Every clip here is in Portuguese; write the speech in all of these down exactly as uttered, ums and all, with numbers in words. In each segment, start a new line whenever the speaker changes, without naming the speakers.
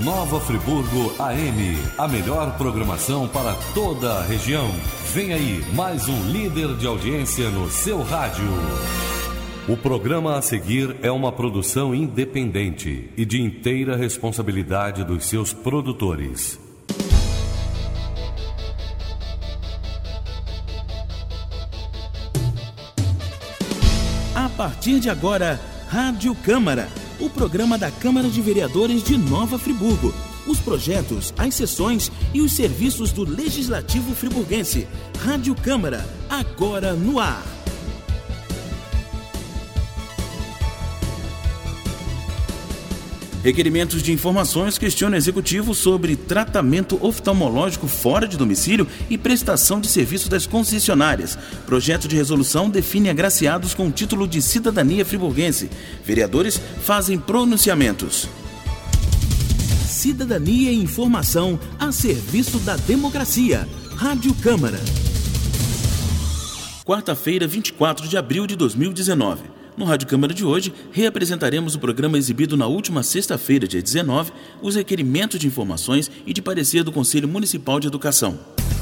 Nova Friburgo A M, a melhor programação para toda a região. Vem aí, mais um líder de audiência no seu rádio. O programa a seguir é uma produção independente e de inteira responsabilidade dos seus produtores.
A partir de agora, Rádio Câmara, o programa da Câmara de Vereadores de Nova Friburgo. Os projetos, as sessões e os serviços do Legislativo friburguense. Rádio Câmara, agora no ar. Requerimentos de informações questionam o Executivo sobre tratamento oftalmológico fora de domicílio e prestação de serviço das concessionárias. Projeto de resolução define agraciados com título de cidadania friburguense. Vereadores fazem pronunciamentos. Cidadania e informação a serviço da democracia. Rádio Câmara. Quarta-feira, vinte e quatro de abril de dois mil e dezenove. No Rádio Câmara de hoje, reapresentaremos o programa exibido na última sexta-feira, dia dezenove, os requerimentos de informações e de parecer do Conselho Municipal de Educação.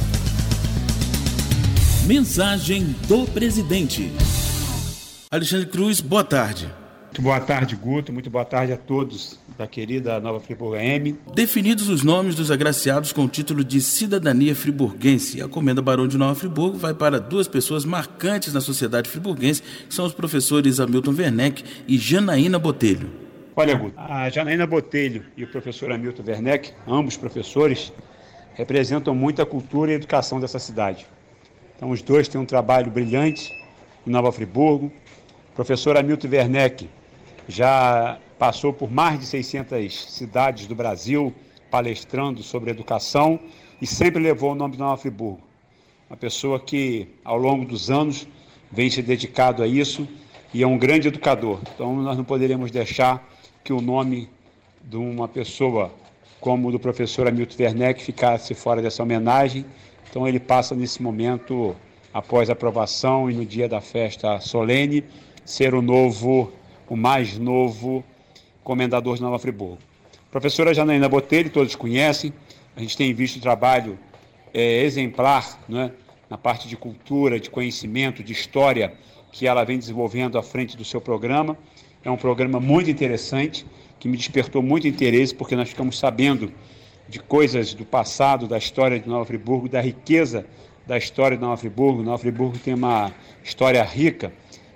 Mensagem do Presidente. Alexandre Cruz, boa tarde.
Muito boa tarde, Guto. Muito boa tarde a todos da querida Nova Friburgo A M.
Definidos os nomes dos agraciados com o título de cidadania friburguense, a Comenda Barão de Nova Friburgo vai para duas pessoas marcantes na sociedade friburguense, que são os professores Hamilton Werneck e Janaína Botelho.
Olha, Guto, a Janaína Botelho e o professor Hamilton Werneck, ambos professores, representam muito a cultura e a educação dessa cidade. Então, os dois têm um trabalho brilhante em Nova Friburgo. O professor Hamilton Werneck já passou por mais de seiscentas cidades do Brasil, palestrando sobre educação e sempre levou o nome de Nova Friburgo. Uma pessoa que, ao longo dos anos, vem se dedicado a isso e é um grande educador. Então, nós não poderíamos deixar que o nome de uma pessoa como o do professor Hamilton Werneck ficasse fora dessa homenagem. Então, ele passa nesse momento, após a aprovação e no dia da festa solene, ser o novo, o mais novo comendador de Nova Friburgo. Professora Janaína Botelho, todos conhecem, a gente tem visto o trabalho é, exemplar, né, na parte de cultura, de conhecimento, de história, que ela vem desenvolvendo à frente do seu programa. É um programa muito interessante, que me despertou muito interesse, porque nós ficamos sabendo de coisas do passado, da história de Nova Friburgo, da riqueza da história de Nova Friburgo. Nova Friburgo tem uma história rica,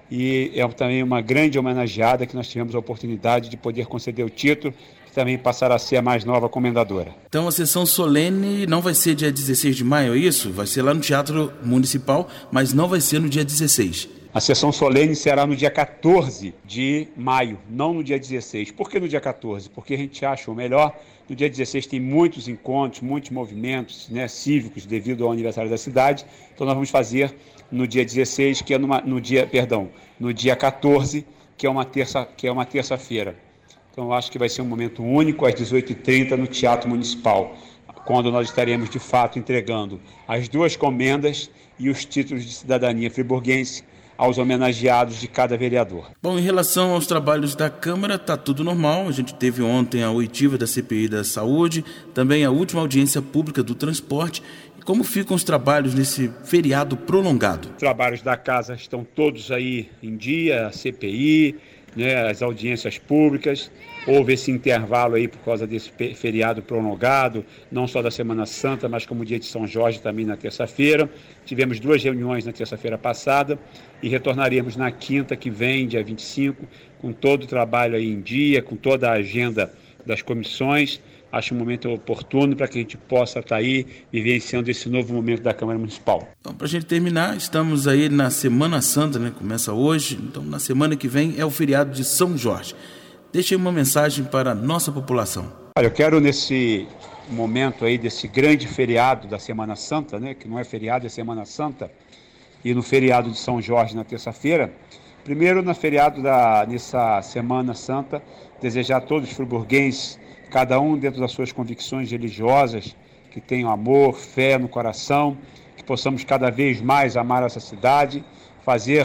e é também uma grande homenageada que nós tivemos a oportunidade de poder conceder o título, que também passará a ser a mais nova comendadora.
Então a sessão solene não vai ser dia dezesseis de maio, é isso? Vai ser lá no Teatro Municipal, mas não vai ser no dia dezesseis.
A sessão solene será no dia quatorze de maio, não no dia dezesseis. Por que no dia quatorze? Porque a gente acha o melhor. No dia dezesseis tem muitos encontros, muitos movimentos, né, cívicos devido ao aniversário da cidade. Então nós vamos fazer no dia dezesseis, que é numa, no dia, perdão, no dia quatorze, que é uma terça, que é uma terça-feira. Então eu acho que vai ser um momento único às dezoito e trinta no Teatro Municipal, quando nós estaremos de fato entregando as duas comendas e os títulos de cidadania friburguense aos homenageados de cada vereador.
Bom, em relação aos trabalhos da Câmara, está tudo normal. A gente teve ontem a oitiva da C P I da Saúde, também a última audiência pública do transporte. Como ficam os trabalhos nesse feriado prolongado?
Os trabalhos da casa estão todos aí em dia, a C P I, né, as audiências públicas. Houve esse intervalo aí por causa desse feriado prolongado, não só da Semana Santa, mas como o dia de São Jorge também na terça-feira. Tivemos duas reuniões na terça-feira passada e retornaremos na quinta que vem, dia vinte e cinco, com todo o trabalho aí em dia, com toda a agenda das comissões. Acho um momento oportuno para que a gente possa estar aí vivenciando esse novo momento da Câmara Municipal.
Então, para a gente terminar, estamos aí na Semana Santa, né? Começa hoje, então na semana que vem é o feriado de São Jorge. Deixe aí uma mensagem para a nossa população.
Olha, eu quero nesse momento aí desse grande feriado da Semana Santa, né? Que não é feriado, é Semana Santa, e no feriado de São Jorge na terça-feira, primeiro no feriado da, nessa Semana Santa, desejar a todos os friburguenses, cada um dentro das suas convicções religiosas, que tenham amor, fé no coração, que possamos cada vez mais amar essa cidade, fazer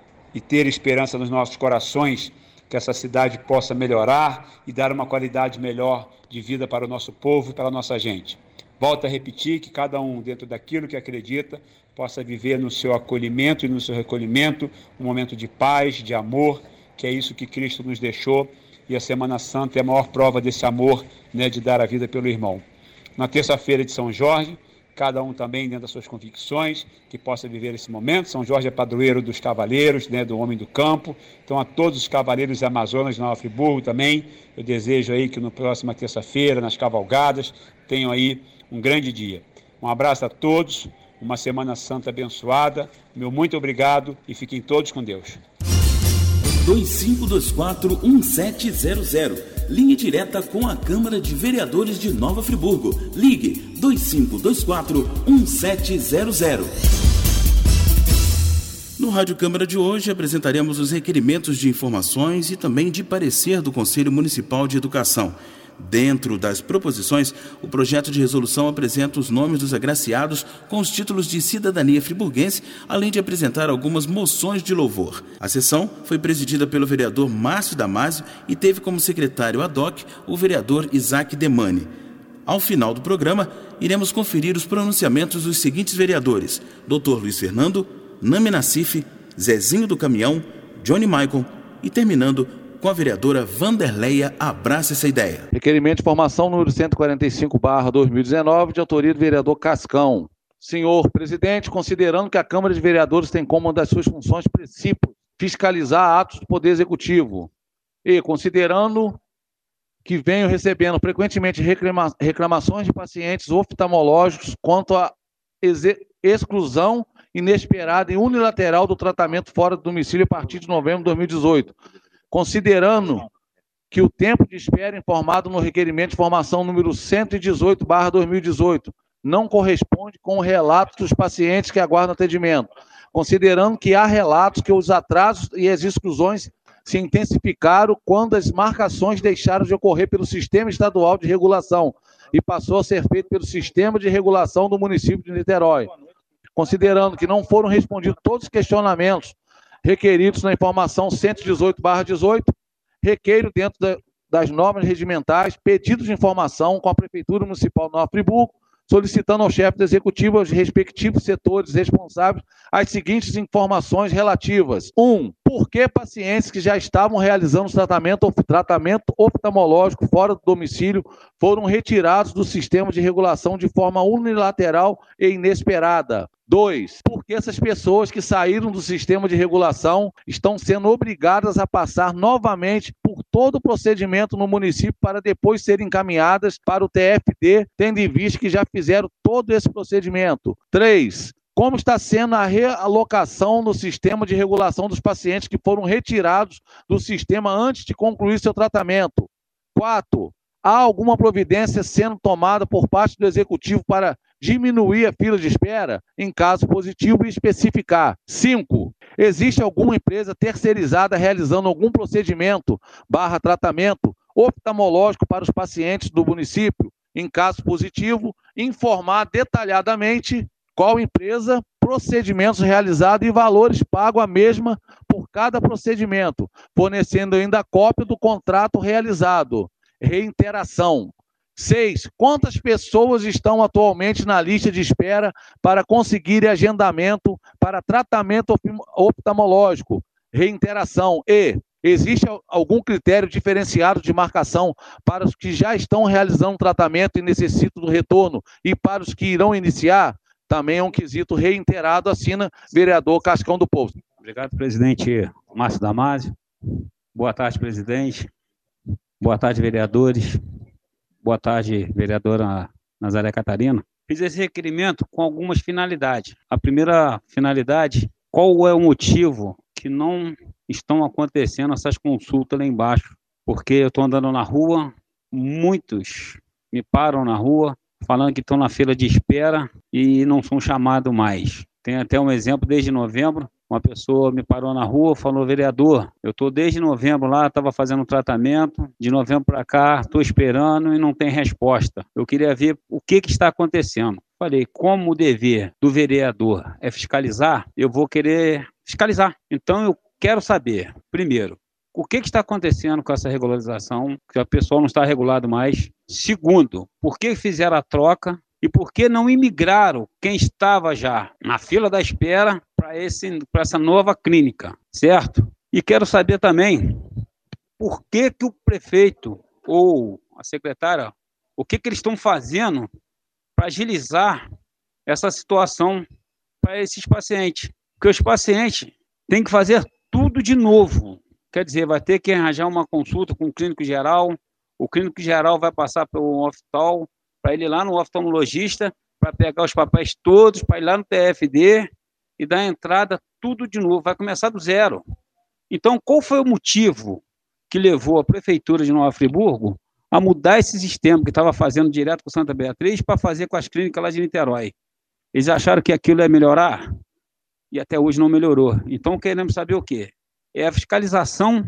e ter esperança nos nossos corações, que essa cidade possa melhorar e dar uma qualidade melhor de vida para o nosso povo e para a nossa gente. Volto a repetir que cada um, dentro daquilo que acredita, possa viver no seu acolhimento e no seu recolhimento um momento de paz, de amor, que é isso que Cristo nos deixou, e a Semana Santa é a maior prova desse amor, né, de dar a vida pelo irmão. Na terça-feira de São Jorge, cada um também dentro das suas convicções, que possa viver esse momento. São Jorge é padroeiro dos cavaleiros, né, do homem do campo. Então, a todos os cavaleiros e amazonas de Nova Friburgo também, eu desejo aí que na próxima terça-feira, nas cavalgadas, tenham aí um grande dia. Um abraço a todos, uma Semana Santa abençoada. Meu muito obrigado e fiquem todos com Deus.
dois cinco dois quatro, um sete zero zero. Linha direta com a Câmara de Vereadores de Nova Friburgo. Ligue dois cinco dois quatro, um sete zero zero. No Rádio Câmara de hoje apresentaremos os requerimentos de informações e também de parecer do Conselho Municipal de Educação. Dentro das proposições, o projeto de resolução apresenta os nomes dos agraciados com os títulos de cidadania friburguense, além de apresentar algumas moções de louvor. A sessão foi presidida pelo vereador Márcio Damasio e teve como secretário ad hoc o vereador Isaac Demani. Ao final do programa, iremos conferir os pronunciamentos dos seguintes vereadores: doutor Luiz Fernando, Nami Nassif, Zezinho do Caminhão, Johnny Michael e terminando com a vereadora Vanderleia. Abraça essa ideia.
Requerimento de informação número cento e quarenta e cinco barra dois mil e dezenove, de autoria do vereador Cascão. Senhor presidente, considerando que a Câmara de Vereadores tem como uma das suas funções princípios fiscalizar atos do Poder Executivo e considerando que venho recebendo frequentemente reclama- reclamações de pacientes oftalmológicos quanto à exe- exclusão inesperada e unilateral do tratamento fora do domicílio a partir de novembro de dois mil e dezoito, considerando que o tempo de espera informado no requerimento de informação número cento e dezoito barra dois mil e dezoito não corresponde com o relato dos pacientes que aguardam atendimento, considerando que há relatos que os atrasos e as exclusões se intensificaram quando as marcações deixaram de ocorrer pelo Sistema Estadual de Regulação e passou a ser feito pelo Sistema de Regulação do município de Niterói, considerando que não foram respondidos todos os questionamentos requeridos na informação cento e dezoito barra dezoito, requeiro dentro da, das normas regimentais pedidos de informação com a Prefeitura Municipal de Nova Friburgo, solicitando ao chefe do Executivo aos respectivos setores responsáveis as seguintes informações relativas. um. Por que pacientes que já estavam realizando tratamento, tratamento oftalmológico fora do domicílio foram retirados do sistema de regulação de forma unilateral e inesperada? dois. Por que essas pessoas que saíram do sistema de regulação estão sendo obrigadas a passar novamente por todo o procedimento no município para depois serem encaminhadas para o T F D, tendo em vista que já fizeram todo esse procedimento? três. Como está sendo a realocação no sistema de regulação dos pacientes que foram retirados do sistema antes de concluir seu tratamento? quatro. Há alguma providência sendo tomada por parte do Executivo para diminuir a fila de espera, em caso positivo, e especificar? cinco. Existe alguma empresa terceirizada realizando algum procedimento barra tratamento oftalmológico para os pacientes do município? Em caso positivo, informar detalhadamente qual empresa, procedimentos realizados e valores pagos a mesma por cada procedimento, fornecendo ainda a cópia do contrato realizado. Reiteração. seis. Quantas pessoas estão atualmente na lista de espera para conseguir agendamento para tratamento oftalmológico? Reiteração. E existe algum critério diferenciado de marcação para os que já estão realizando tratamento e necessitam do retorno e para os que irão iniciar? Também é um quesito reiterado, assina vereador Cascão do Povo.
Obrigado, presidente Márcio Damasio. Boa tarde, presidente. Boa tarde, vereadores. Boa tarde, vereadora Nazaré Catarina. Fiz esse requerimento com algumas finalidades. A primeira finalidade, qual é o motivo que não estão acontecendo essas consultas lá embaixo? Porque eu estou andando na rua, muitos me param na rua, falando que estão na fila de espera e não são chamados mais. Tem até um exemplo, desde novembro, uma pessoa me parou na rua, falou: vereador, eu estou desde novembro lá, estava fazendo um tratamento, de novembro para cá, estou esperando e não tem resposta. Eu queria ver o que, que está acontecendo. Falei, como o dever do vereador é fiscalizar, eu vou querer fiscalizar. Então eu quero saber, primeiro, o que, que está acontecendo com essa regularização, que a pessoa não está regulado mais. Segundo, por que fizeram a troca e por que não imigraram quem estava já na fila da espera para esse, para essa nova clínica, certo? E quero saber também por que que o prefeito ou a secretária, o que que eles estão fazendo para agilizar essa situação para esses pacientes. Porque os pacientes têm que fazer tudo de novo. Quer dizer, vai ter que arranjar uma consulta com o clínico geral, o clínico geral vai passar pelo oftal, para ele ir lá no oftalmologista, para pegar os papéis todos, para ir lá no T F D e dar a entrada tudo de novo, vai começar do zero. Então, qual foi o motivo que levou a Prefeitura de Nova Friburgo a mudar esse sistema que estava fazendo direto com Santa Beatriz para fazer com as clínicas lá de Niterói? Eles acharam que aquilo ia melhorar e até hoje não melhorou. Então, queremos saber o quê? É a fiscalização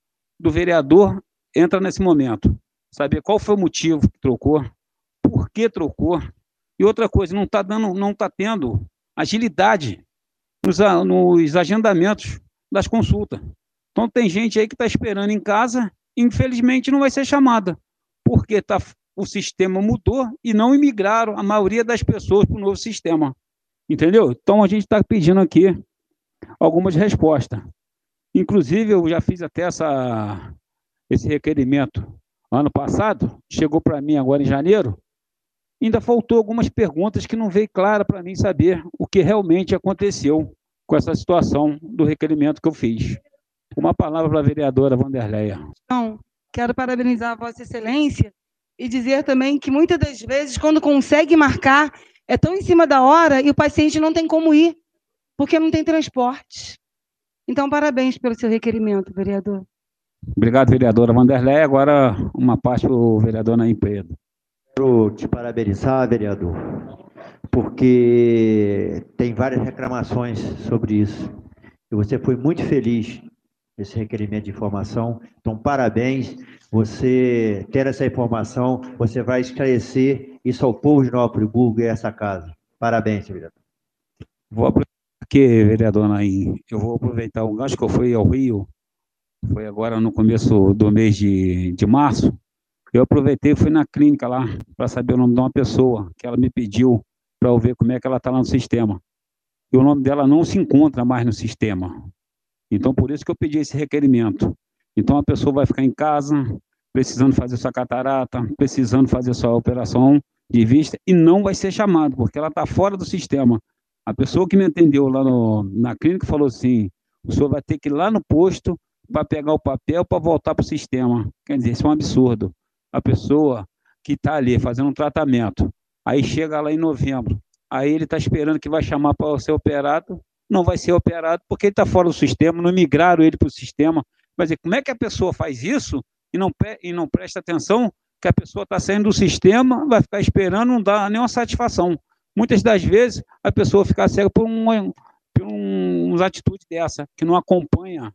do vereador entra nesse momento. Saber qual foi o motivo que trocou, por que trocou. E outra coisa, não está dando, não está tendo agilidade nos, nos agendamentos das consultas. Então tem gente aí que está esperando em casa, infelizmente não vai ser chamada, porque tá, o sistema mudou e não imigraram a maioria das pessoas para o novo sistema. Entendeu? Então a gente está pedindo aqui algumas respostas. Inclusive, eu já fiz até essa, esse requerimento ano passado, chegou para mim agora em janeiro, ainda faltou algumas perguntas que não veio clara para mim saber o que realmente aconteceu com essa situação do requerimento que eu fiz. Uma palavra para a vereadora Vanderleia.
Não, quero parabenizar a Vossa Excelência e dizer também que muitas das vezes, quando consegue marcar, é tão em cima da hora e o paciente não tem como ir, porque não tem transporte. Então, parabéns pelo seu requerimento, vereador.
Obrigado, vereadora Vanderleia. Agora, uma parte para o vereador Naim Pedro.
Quero te parabenizar, vereador, porque tem várias reclamações sobre isso. E você foi muito feliz nesse requerimento de informação. Então, parabéns. Você ter essa informação, você vai esclarecer isso ao povo de Nova Friburgo e a essa casa. Parabéns, vereador.
Vou aproveitar aqui, vereador Naim, eu vou aproveitar o gancho que eu fui ao Rio, foi agora no começo do mês de, de março, eu aproveitei e fui na clínica lá para saber o nome de uma pessoa que ela me pediu para eu ver como é que ela está lá no sistema. E o nome dela não se encontra mais no sistema. Então, por isso que eu pedi esse requerimento. Então, a pessoa vai ficar em casa, precisando fazer sua catarata, precisando fazer sua operação de vista, e não vai ser chamado, porque ela está fora do sistema. A pessoa que me atendeu lá no, na clínica falou assim, o senhor vai ter que ir lá no posto para pegar o papel para voltar para o sistema. Quer dizer, isso é um absurdo. A pessoa que está ali fazendo um tratamento, aí chega lá em novembro, aí ele está esperando que vai chamar para ser operado, não vai ser operado porque ele está fora do sistema, não migraram ele para o sistema. Quer dizer, como é que a pessoa faz isso e não, e não presta atenção que a pessoa está saindo do sistema, vai ficar esperando, não dá nenhuma satisfação. Muitas das vezes a pessoa fica cega por, uma, por um, uma atitude dessa, que não acompanha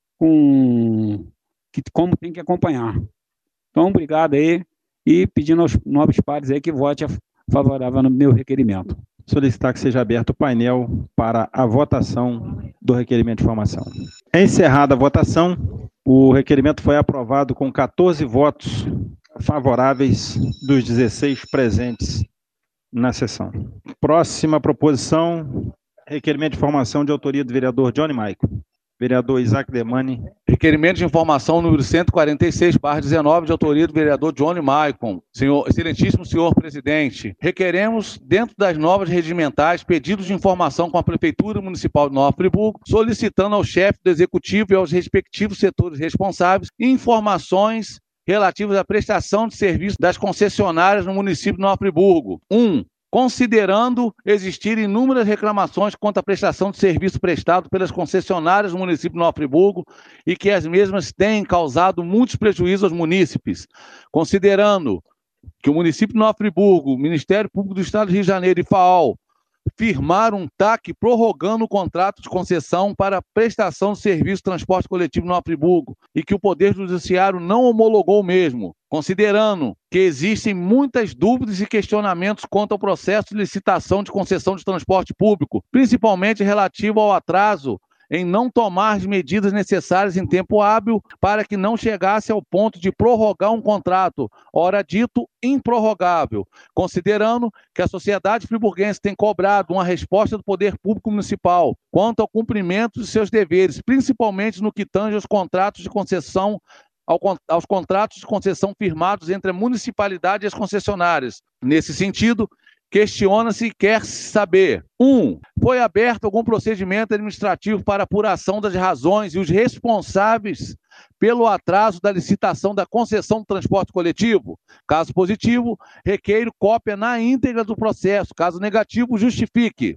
com, que, como tem que acompanhar. Então, obrigado aí e pedindo aos novos pares aí que vote favorável no meu requerimento.
Solicitar que seja aberto o painel para a votação do requerimento de informação. Encerrada a votação, o requerimento foi aprovado com quatorze votos favoráveis dos dezesseis presentes na sessão. Próxima proposição, requerimento de informação de autoria do vereador Johnny Maico. Vereador Isaac Demani.
Requerimento de informação número cento e quarenta e seis barra dezenove, de autoria do vereador Johnny Maicon. Senhor, excelentíssimo senhor presidente, requeremos, dentro das novas regimentais, pedidos de informação com a Prefeitura Municipal de Nova Friburgo, solicitando ao chefe do Executivo e aos respectivos setores responsáveis informações relativas à prestação de serviço das concessionárias no município de Nova Friburgo. um. Considerando existir inúmeras reclamações quanto à prestação de serviço prestado pelas concessionárias no município de Nova Friburgo e que as mesmas têm causado muitos prejuízos aos munícipes. Considerando que o município de Nova Friburgo, o Ministério Público do Estado do Rio de Janeiro e FAOL firmaram um T A C prorrogando o contrato de concessão para prestação de serviço de transporte coletivo em Nova Friburgo e que o Poder Judiciário não homologou o mesmo. Considerando que existem muitas dúvidas e questionamentos quanto ao processo de licitação de concessão de transporte público, principalmente relativo ao atraso em não tomar as medidas necessárias em tempo hábil para que não chegasse ao ponto de prorrogar um contrato, ora dito improrrogável, considerando que a sociedade friburguense tem cobrado uma resposta do Poder Público Municipal quanto ao cumprimento de seus deveres, principalmente no que tange aos contratos de concessão aos contratos de concessão firmados entre a municipalidade e as concessionárias. Nesse sentido, questiona-se e quer saber: um. Foi aberto algum procedimento administrativo para apuração das razões e os responsáveis pelo atraso da licitação da concessão do transporte coletivo? Caso positivo, requeiro cópia na íntegra do processo. Caso negativo, justifique.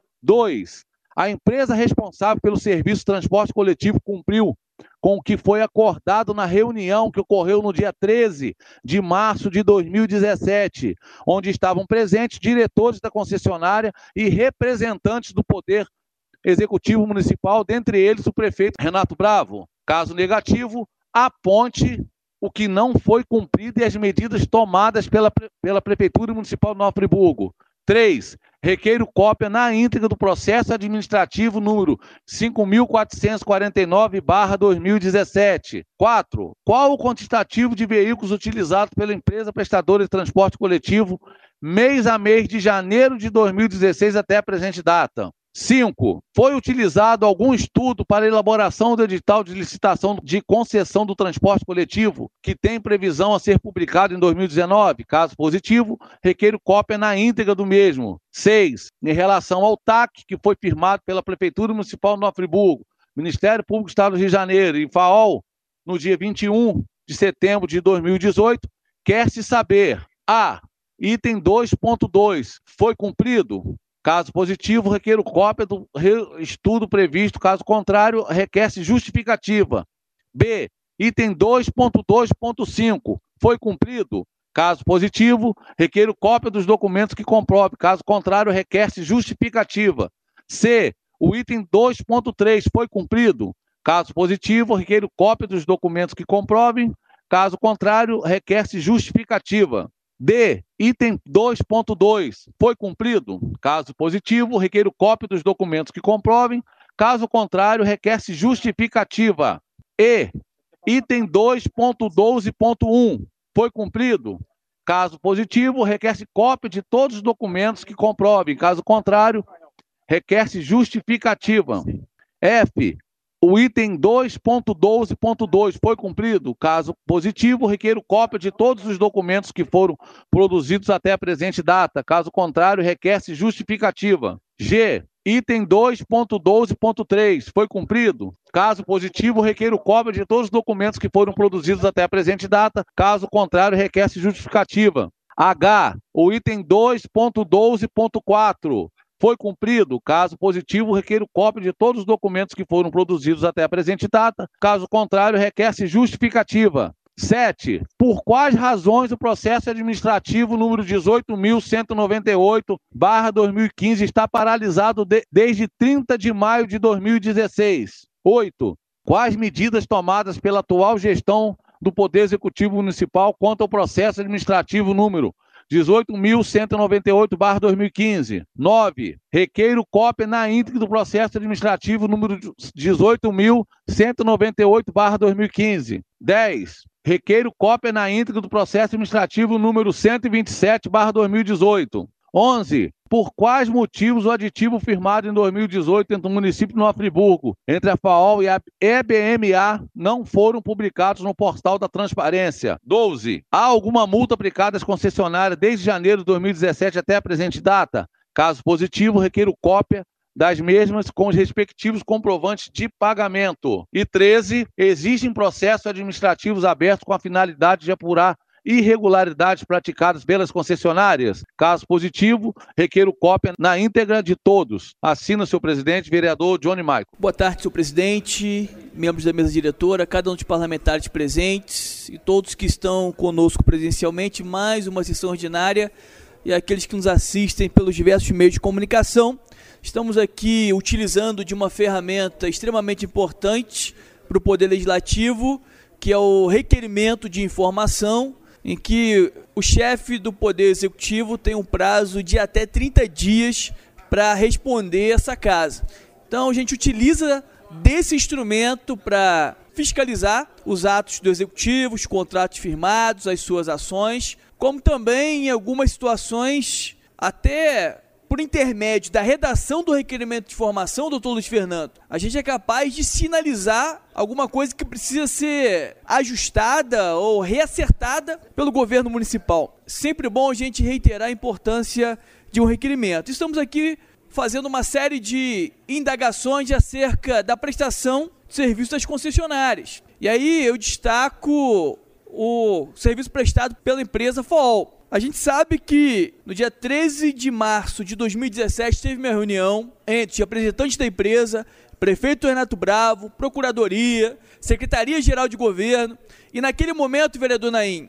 dois. A empresa responsável pelo serviço de transporte coletivo cumpriu com o que foi acordado na reunião que ocorreu no dia treze de março de dois mil e dezessete, onde estavam presentes diretores da concessionária e representantes do Poder Executivo Municipal, dentre eles o prefeito Renato Bravo. Caso negativo, aponte o que não foi cumprido e as medidas tomadas pela, pela Prefeitura Municipal de Nova Friburgo. três. Requeiro cópia na íntegra do processo administrativo número cinco mil quatrocentos e quarenta e nove barra dois mil e dezessete. quatro. Qual o quantitativo de veículos utilizados pela empresa prestadora de transporte coletivo mês a mês de janeiro de dois mil e dezesseis até a presente data? cinco. Foi utilizado algum estudo para elaboração do edital de licitação de concessão do transporte coletivo, que tem previsão a ser publicado em dois mil e dezenove? Caso positivo, requeiro cópia na íntegra do mesmo. seis. Em relação ao T A C, que foi firmado pela Prefeitura Municipal de Nova Friburgo, Ministério Público do Estado do Rio de Janeiro e F A O L, no dia vinte e um de setembro de dois mil e dezoito, quer-se saber: A. Item dois ponto dois. Foi cumprido? Caso positivo, requeiro cópia do estudo previsto. Caso contrário, requer-se justificativa. B. Item dois ponto dois ponto cinco. Foi cumprido? Caso positivo, requeiro cópia dos documentos que comprove. Caso contrário, requer-se justificativa. C. O item dois ponto três foi cumprido? Caso positivo, requeiro cópia dos documentos que comprovem. Caso contrário, requer-se justificativa. D. Item dois ponto dois foi cumprido? Caso positivo, requeiro cópia dos documentos que comprovem. Caso contrário, requer-se justificativa. E. Item dois ponto doze ponto um foi cumprido? Caso positivo, requer-se cópia de todos os documentos que comprovem. Caso contrário, requer-se justificativa. F. O item dois ponto doze ponto dois foi cumprido? Caso positivo, requeiro cópia de todos os documentos que foram produzidos até a presente data. Caso contrário, requer-se justificativa. G. Item dois ponto doze ponto três foi cumprido? Caso positivo, requeiro cópia de todos os documentos que foram produzidos até a presente data. Caso contrário, requer-se justificativa. H. O item dois ponto doze ponto quatro foi cumprido? Caso positivo, requeiro cópia de todos os documentos que foram produzidos até a presente data. Caso contrário, requer-se justificativa. sete. Por quais razões o processo administrativo número dezoito mil cento e noventa e oito barra dois mil e quinze está paralisado de, desde trinta de maio de dois mil e dezesseis? oito. Quais medidas tomadas pela atual gestão do Poder Executivo Municipal quanto ao processo administrativo número dezoito mil cento e noventa e oito barra dois mil e quinze. nove. Requeiro cópia na íntegra do processo administrativo número dezoito mil cento e noventa e oito barra dois mil e quinze. dez. Requeiro cópia na íntegra do processo administrativo número cento e vinte e sete barra dois mil e dezoito. onze. Por quais motivos o aditivo firmado em dois mil e dezoito entre o município de Nova Friburgo, entre a F A O L e a E B M A, não foram publicados no portal da transparência? doze. Há alguma multa aplicada às concessionárias desde janeiro de dois mil e dezessete até a presente data? Caso positivo, requeiro cópia das mesmas com os respectivos comprovantes de pagamento. E treze. Existem processos administrativos abertos com a finalidade de apurar irregularidades praticadas pelas concessionárias? Caso positivo, requeiro cópia na íntegra de todos. Assina, senhor presidente, vereador Johnny Michael.
Boa tarde, senhor presidente, membros da mesa diretora, cada um dos parlamentares presentes e todos que estão conosco presencialmente, mais uma sessão ordinária, e aqueles que nos assistem pelos diversos meios de comunicação. Estamos aqui utilizando de uma ferramenta extremamente importante para o Poder Legislativo, que é o requerimento de informação, em que o chefe do Poder Executivo tem um prazo de até trinta dias para responder essa casa. Então, a gente utiliza desse instrumento para fiscalizar os atos do executivo, os contratos firmados, as suas ações, como também em algumas situações, até por intermédio da redação do requerimento de informação, doutor Luiz Fernando, a gente é capaz de sinalizar alguma coisa que precisa ser ajustada ou reacertada pelo governo municipal. Sempre bom a gente reiterar a importância de um requerimento. Estamos aqui fazendo uma série de indagações acerca da prestação de serviços das concessionárias. E aí eu destaco o serviço prestado pela empresa F O L. A gente sabe que no dia treze de março de dois mil e dezessete teve uma reunião entre representantes da empresa, prefeito Renato Bravo, Procuradoria, Secretaria-Geral de Governo, e naquele momento, vereador Naim,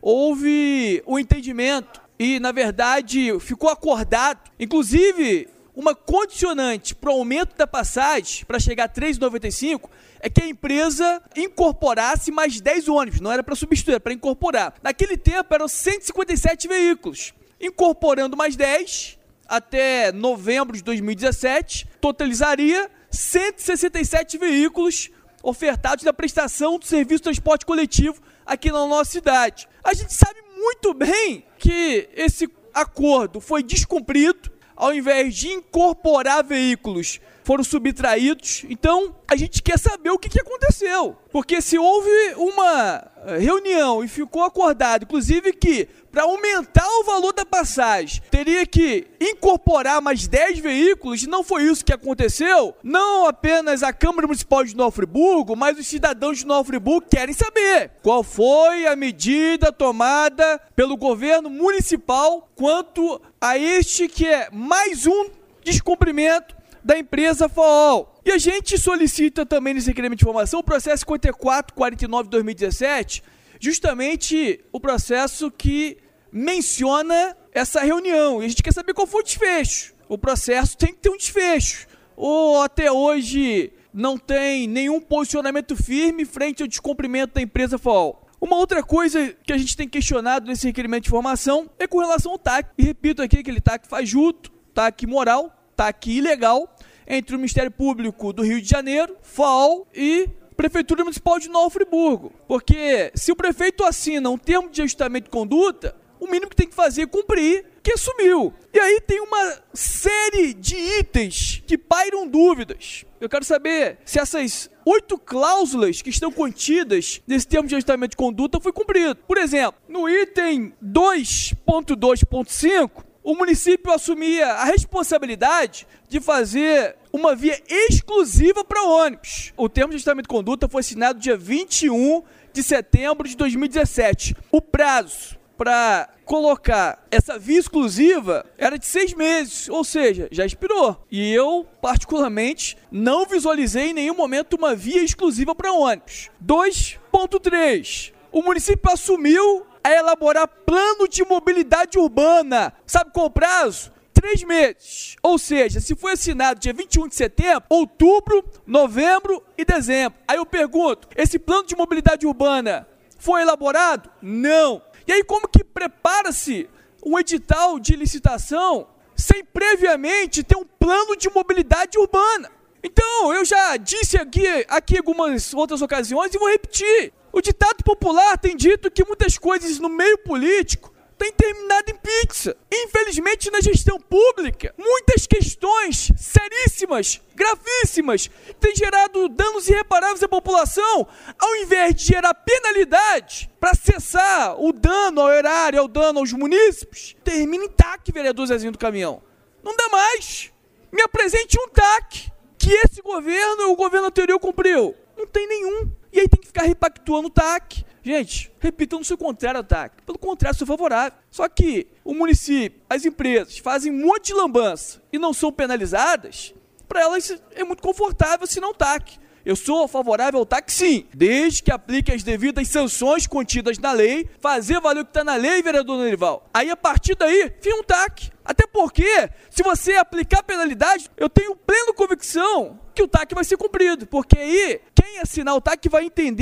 houve um entendimento e, na verdade, ficou acordado, inclusive, uma condicionante para o aumento da passagem, para chegar a três reais e noventa e cinco centavos, é que a empresa incorporasse mais dez ônibus, não era para substituir, era para incorporar. Naquele tempo eram cento e cinquenta e sete veículos, incorporando mais dez, até novembro de dois mil e dezessete, totalizaria cento e sessenta e sete veículos ofertados na prestação do serviço de transporte coletivo aqui na nossa cidade. A gente sabe muito bem que esse acordo foi descumprido, ao invés de incorporar veículos, foram subtraídos. Então, a gente quer saber o que, que aconteceu. Porque se houve uma reunião e ficou acordado, inclusive que para aumentar o valor da passagem, teria que incorporar mais dez veículos, e não foi isso que aconteceu, não apenas a Câmara Municipal de Nova Friburgo, mas os cidadãos de Nova Friburgo querem saber qual foi a medida tomada pelo governo municipal quanto a este que é mais um descumprimento da empresa F O L. E a gente solicita também nesse requerimento de informação o processo cinquenta e quatro quarenta e nove de dois mil e dezessete, justamente o processo que menciona essa reunião. E a gente quer saber qual foi o desfecho. O processo tem que ter um desfecho. Ou até hoje não tem nenhum posicionamento firme frente ao descumprimento da empresa F O L. Uma outra coisa que a gente tem questionado nesse requerimento de informação é com relação ao T A C. E repito aqui, aquele T A C fajuto, T A C moral, T A C ilegal, entre o Ministério Público do Rio de Janeiro, F O L e Prefeitura Municipal de Nova Friburgo. Porque se o prefeito assina um termo de ajustamento de conduta, o mínimo que tem que fazer é cumprir, que assumiu. E aí tem uma série de itens que pairam dúvidas. Eu quero saber se essas oito cláusulas que estão contidas nesse termo de ajustamento de conduta foi cumprido. Por exemplo, no item dois ponto dois ponto cinco, o município assumia a responsabilidade de fazer uma via exclusiva para ônibus. O termo de ajustamento de conduta foi assinado dia vinte e um de setembro de dois mil e dezessete. O prazo para colocar essa via exclusiva era de seis meses, ou seja, já expirou. E eu, particularmente, não visualizei em nenhum momento uma via exclusiva para ônibus. dois ponto três. O município assumiu a elaborar plano de mobilidade urbana. Sabe qual o prazo? Três meses. Ou seja, se foi assinado dia vinte e um de setembro, outubro, novembro e dezembro. Aí eu pergunto, esse plano de mobilidade urbana foi elaborado? Não. E aí como que prepara-se um edital de licitação sem previamente ter um plano de mobilidade urbana? Então, eu já disse aqui, aqui algumas outras ocasiões e vou repetir. O ditado popular tem dito que muitas coisas no meio político têm terminado em pizza. Infelizmente, na gestão pública, muitas questões seríssimas, gravíssimas, têm gerado danos irreparáveis à população, ao invés de gerar penalidade para cessar o dano ao erário, ao dano aos munícipes, termina em T A C, vereador Zezinho do Caminhão. Não dá mais. Me apresente um T A C que esse governo ou o governo anterior cumpriu. Não tem nenhum. E aí tem que ficar repactuando o T A C. Gente, repito, eu não sou contrário ao T A C. Pelo contrário, sou favorável. Só que o município, as empresas fazem um monte de lambança e não são penalizadas, para elas é muito confortável assinar um T A C. Eu sou favorável ao T A C sim, desde que aplique as devidas sanções contidas na lei, fazer valer o que está na lei, vereador Norival. Aí, a partir daí, fica um T A C. Até porque, se você aplicar penalidade, eu tenho plena convicção que o T A C vai ser cumprido. Porque aí, quem assinar o T A C vai entender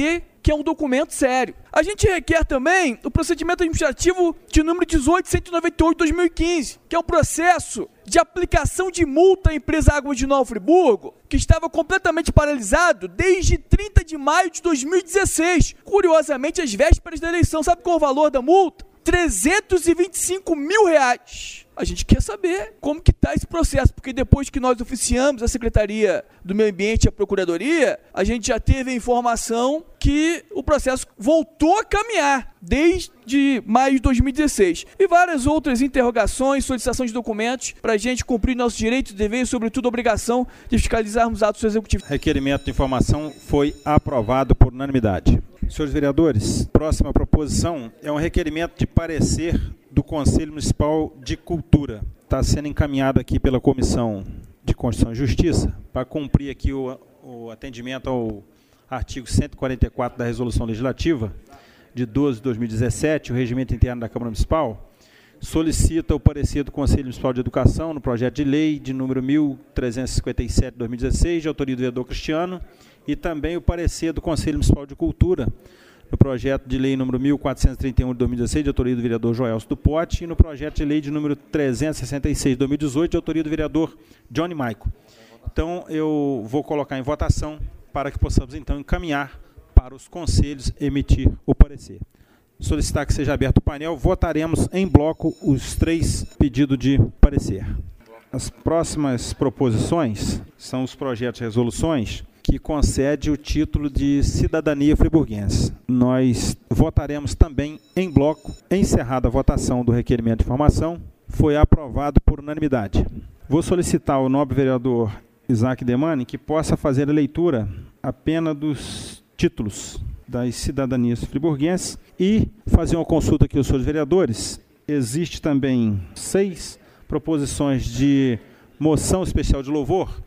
que é um documento sério. A gente requer também o procedimento administrativo de número dezoito cento e noventa e oito de dois mil e quinze, que é um processo de aplicação de multa à empresa Águas de Nova Friburgo, que estava completamente paralisado desde trinta de maio de dois mil e dezesseis. Curiosamente, às vésperas da eleição. Sabe qual é o valor da multa? trezentos e vinte e cinco mil reais. A gente quer saber como que está esse processo, porque depois que nós oficiamos a Secretaria do Meio Ambiente e a Procuradoria, a gente já teve a informação que o processo voltou a caminhar desde maio de dois mil e dezesseis. E várias outras interrogações, solicitação de documentos para a gente cumprir nossos direitos e deveres, sobretudo a obrigação de fiscalizarmos atos executivos.
Requerimento de informação foi aprovado por unanimidade. Senhores vereadores, próxima proposição é um requerimento de parecer do Conselho Municipal de Cultura. Está sendo encaminhado aqui pela Comissão de Constituição e Justiça para cumprir aqui o, o atendimento ao artigo cento e quarenta e quatro da Resolução Legislativa de doze de dois mil e dezessete, o Regimento Interno da Câmara Municipal, solicita o parecer do Conselho Municipal de Educação no projeto de lei de número mil trezentos e cinquenta e sete de dois mil e dezesseis, de autoria do vereador Cristiano, e também o parecer do Conselho Municipal de Cultura no projeto de lei número mil quatrocentos e trinta e um de dois mil e dezesseis, de autoria do vereador Joelso do Pote, e no projeto de lei de número trezentos e sessenta e seis de dois mil e dezoito, de autoria do vereador Johnny Maico. Então, eu vou colocar em votação para que possamos, então, encaminhar para os conselhos emitir o parecer. Solicitar que seja aberto o painel, votaremos em bloco os três pedidos de parecer. As próximas proposições são os projetos de resoluções que concede o título de cidadania friburguense. Nós votaremos também em bloco. Encerrada a votação do requerimento de informação, foi aprovado por unanimidade. Vou solicitar ao nobre vereador Isaac Demani que possa fazer a leitura apenas dos títulos das cidadanias friburguenses e fazer uma consulta aqui aos senhores vereadores. Existe também seis proposições de moção especial de louvor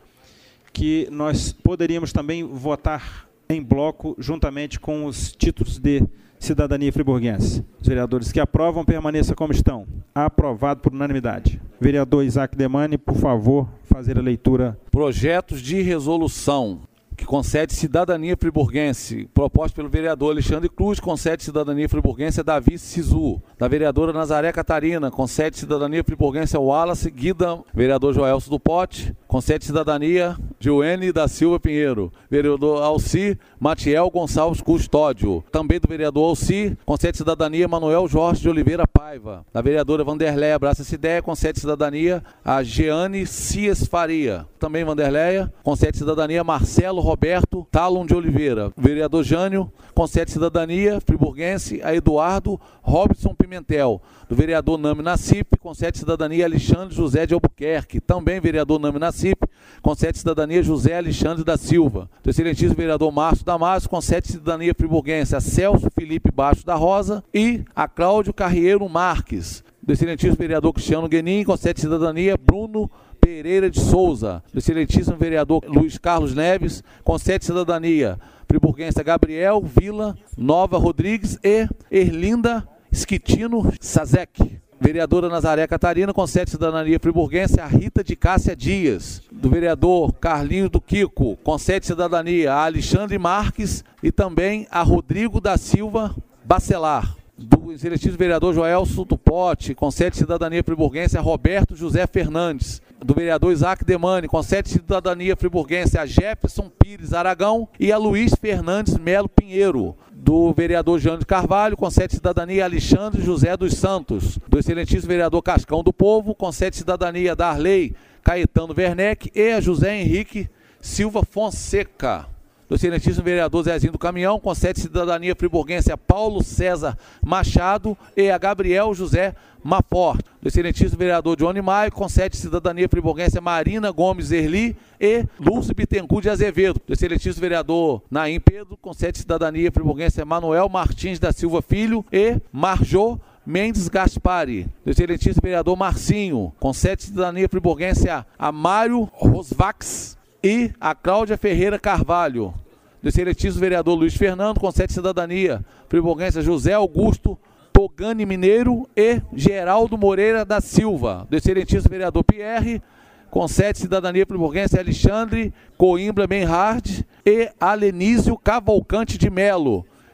que nós poderíamos também votar em bloco juntamente com os títulos de cidadania friburguense. Os vereadores que aprovam, permaneçam como estão. Aprovado por unanimidade. Vereador Isaac Demani, por favor, fazer a leitura.
Projetos de resolução que concede cidadania friburguense, proposto pelo vereador Alexandre Cruz, concede cidadania friburguense a Davi Sisu. Da vereadora Nazaré Catarina, concede cidadania friburguense ao Wallace Guida. Vereador Joelso do Pote, concede cidadania Joene da Silva Pinheiro. Vereador Alci Matiel Gonçalves Custódio. Também do vereador Alci, concede cidadania Manuel Jorge de Oliveira Paiva. Da vereadora Vanderleia Abraça essa ideia, concede cidadania a Jeane Cias Faria. Também Vanderleia, concede cidadania Marcelo Roberto Talon de Oliveira. Vereador Jânio, concede cidadania friburguense a Eduardo Robson Pimentel. Do vereador Nami Nassip, concede cidadania Alexandre José de Albuquerque. Também vereador Nami Nassip, concede cidadania José Alexandre da Silva. Do excelentíssimo vereador Márcio Damasio, concede cidadania friburguense a Celso Felipe Baixo da Rosa e a Cláudio Carrieiro Marques. Do excelentíssimo vereador Cristiano Guenin, concede cidadania Bruno Pereira de Souza. Do excelentíssimo vereador Luiz Carlos Neves, concede cidadania friburguense a Gabriel Vila Nova Rodrigues e Erlinda Esquitino Sazek. Vereadora Nazaré Catarina, concede cidadania friburguense a Rita de Cássia Dias. Do vereador Carlinhos do Kiko, concede cidadania a Alexandre Marques e também a Rodrigo da Silva Bacelar. Do excelentíssimo vereador Joelso do Pote, concede cidadania friburguense a Roberto José Fernandes. Do vereador Isaac Demani, concede cidadania friburguense a Jefferson Pires Aragão e a Luiz Fernandes Melo Pinheiro. Do vereador Jânio de Carvalho, concede cidadania a Alexandre José dos Santos. Do excelentíssimo vereador Cascão do Povo, concede cidadania a Darley Caetano Werneck e a José Henrique Silva Fonseca. Do excelentíssimo vereador Zezinho do Caminhão, concede cidadania friburguense a Paulo César Machado e a Gabriel José Maport. Do excelentíssimo vereador Johnny Maio, concede cidadania friburguense a Marina Gomes Erli e Lúcio Bittencourt de Azevedo. Do excelentíssimo vereador Naim Pedro, concede cidadania friburguense a Manuel Martins da Silva Filho e Marjô Mendes Gaspari. Do excelentíssimo vereador Marcinho, concede cidadania friburguense a, a Mário Rosvax e a Cláudia Ferreira Carvalho. Do excelentíssimo vereador Luiz Fernando, concede cidadania friburguense a José Augusto Togani Mineiro e Geraldo Moreira da Silva. Do excelentíssimo vereador Pierre, concede cidadania friburguense a Alexandre Coimbra Benhard e Alenísio Cavalcante de Melo.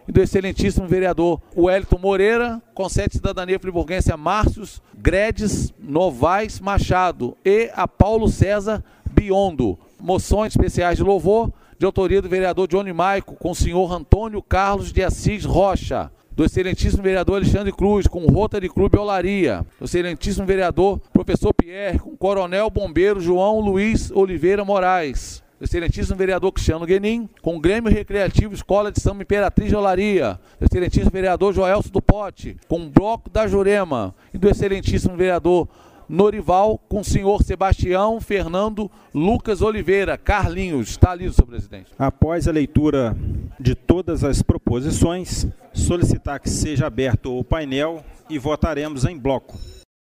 e do excelentíssimo vereador Wellington Moreira, concede cidadania friburguense a Márcios Gredes Novaes Machado e a Paulo César Biondo. Moções especiais de louvor, de autoria do vereador Johnny Maico, com o senhor Antônio Carlos de Assis Rocha, do excelentíssimo vereador Alexandre Cruz, com o Rotary Clube Olaria, do excelentíssimo vereador Professor Pierre, com o coronel bombeiro João Luiz Oliveira Moraes, do excelentíssimo vereador Cristiano Guenin, com o Grêmio Recreativo Escola de Samba Imperatriz de Olaria, do excelentíssimo vereador Joelso do Pote, com o Bloco da Jurema, e do excelentíssimo vereador Norival, com o senhor Sebastião Fernando Lucas Oliveira, Carlinhos. Está lido, senhor presidente.
Após a leitura de todas as proposições, solicitar que seja aberto o painel e votaremos em bloco.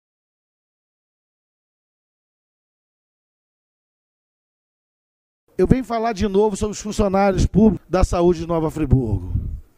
Eu venho falar de novo sobre os funcionários públicos da saúde de Nova Friburgo.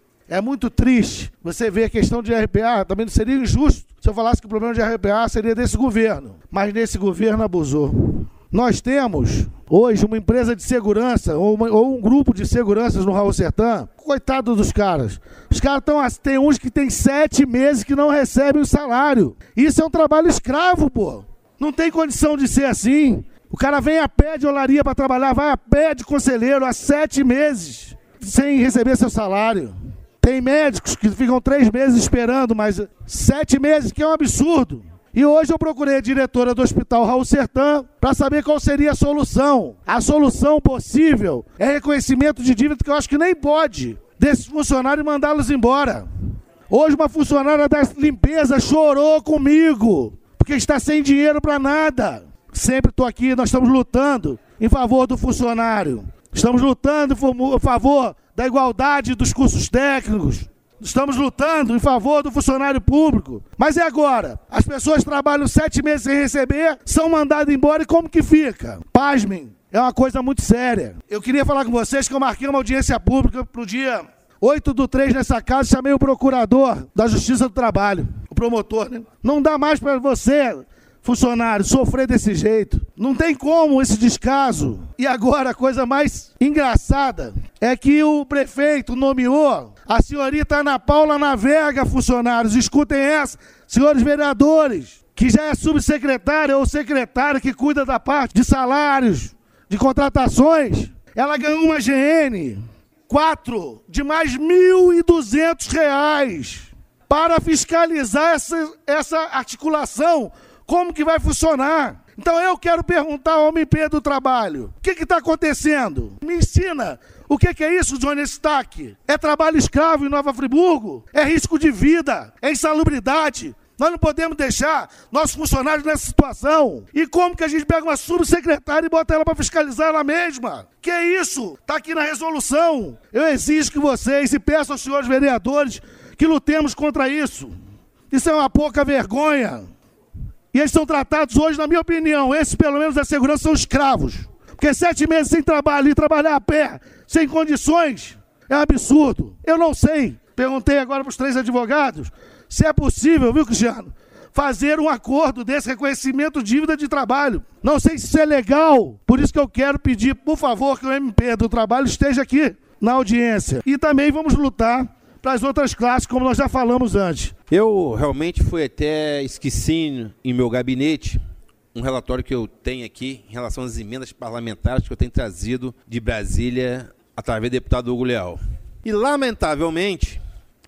É muito triste você ver a questão de R P A, também não seria injusto se eu falasse que o problema de R P A seria desse governo, mas nesse governo abusou. Nós temos hoje uma empresa de segurança, ou, uma, ou um grupo de seguranças no Raul Sertã, coitado dos caras. Os caras estão, tem uns que tem sete meses que não recebem o salário. Isso é um trabalho escravo, pô. Não tem condição de ser assim. O cara vem a pé de Olaria para trabalhar, vai a pé de conselheiro há sete meses, sem receber seu salário. Tem médicos que ficam três meses esperando, mas sete meses, que é um absurdo. E hoje eu procurei a diretora do Hospital Raul Sertã para saber qual seria a solução. A solução possível é reconhecimento de dívida, que eu acho que nem pode, desses funcionários, e mandá-los embora. Hoje uma funcionária da limpeza chorou comigo, porque está sem dinheiro para nada. Sempre estou aqui, nós estamos lutando em favor do funcionário. Estamos lutando em favor da igualdade dos cursos técnicos. Estamos lutando em favor do funcionário público. Mas e agora? As pessoas trabalham sete meses sem receber, são mandadas embora, e como que fica? Pasmem, é uma coisa muito séria. Eu queria falar com vocês que eu marquei uma audiência pública para o dia oito do três nessa casa, chamei o procurador da Justiça do Trabalho, o promotor, né? Não dá mais para você, funcionário, sofrer desse jeito. Não tem como esse descaso. E agora a coisa mais engraçada é que o prefeito nomeou a senhorita Ana Paula Navega, funcionários. Escutem essa, senhores vereadores, que já é subsecretária ou secretária que cuida da parte de salários, de contratações. Ela ganhou uma G N quatro de mais mil e duzentos reais para fiscalizar essa, essa articulação. Como que vai funcionar? Então eu quero perguntar ao M P do Trabalho, o que está acontecendo? Me ensina, o que, que é isso, Johnny Stack? É trabalho escravo em Nova Friburgo? É risco de vida? É insalubridade? Nós não podemos deixar nossos funcionários nessa situação. E como que a gente pega uma subsecretária e bota ela para fiscalizar ela mesma? Que é isso? Está aqui na resolução. Eu exijo que vocês, e peço aos senhores vereadores, que lutemos contra isso. Isso é uma pouca vergonha. E eles são tratados hoje, na minha opinião, esses pelo menos da segurança são escravos. Porque sete meses sem trabalho e trabalhar a pé, sem condições, é um absurdo. Eu não sei, perguntei agora para os três advogados, se é possível, viu, Cristiano, fazer um acordo desse reconhecimento de dívida de trabalho. Não sei se isso é legal, por isso que eu quero pedir, por favor, que o M P do Trabalho esteja aqui na audiência. E também vamos lutar para as outras classes, como nós já falamos antes.
Eu realmente fui até esqueci em meu gabinete um relatório que eu tenho aqui em relação às emendas parlamentares que eu tenho trazido de Brasília através do deputado Hugo Leal. E, lamentavelmente,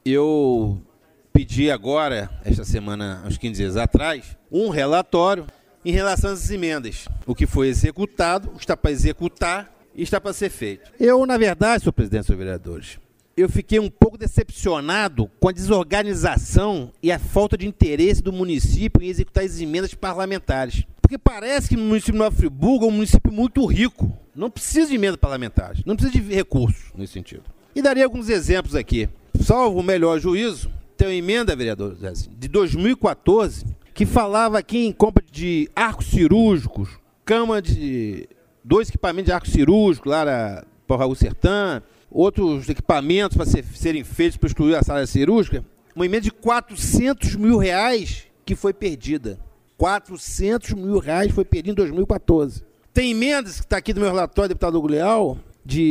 eu pedi agora, esta semana, uns quinze dias atrás, um relatório em relação às emendas. O que foi executado, o que está para executar e está para ser feito. Eu, na verdade, senhor presidente, senhores vereadores, eu fiquei um pouco decepcionado com a desorganização e a falta de interesse do município em executar as emendas parlamentares. Porque parece que no município de Nova Friburgo é um município muito rico. Não precisa de emendas parlamentares, não precisa de recursos nesse sentido. E daria alguns exemplos aqui. Salvo o melhor juízo, tem uma emenda, vereador, de dois mil e quatorze, que falava aqui em compra de arcos cirúrgicos, cama de dois equipamentos de arco cirúrgico lá para o Raul Sertã, outros equipamentos para ser, serem feitos para instruir a sala cirúrgica, uma emenda de quatrocentos mil reais que foi perdida. quatrocentos mil reais foi perdido em dois mil e quatorze. Tem emendas que está aqui no meu relatório, deputado Hugo Leal, de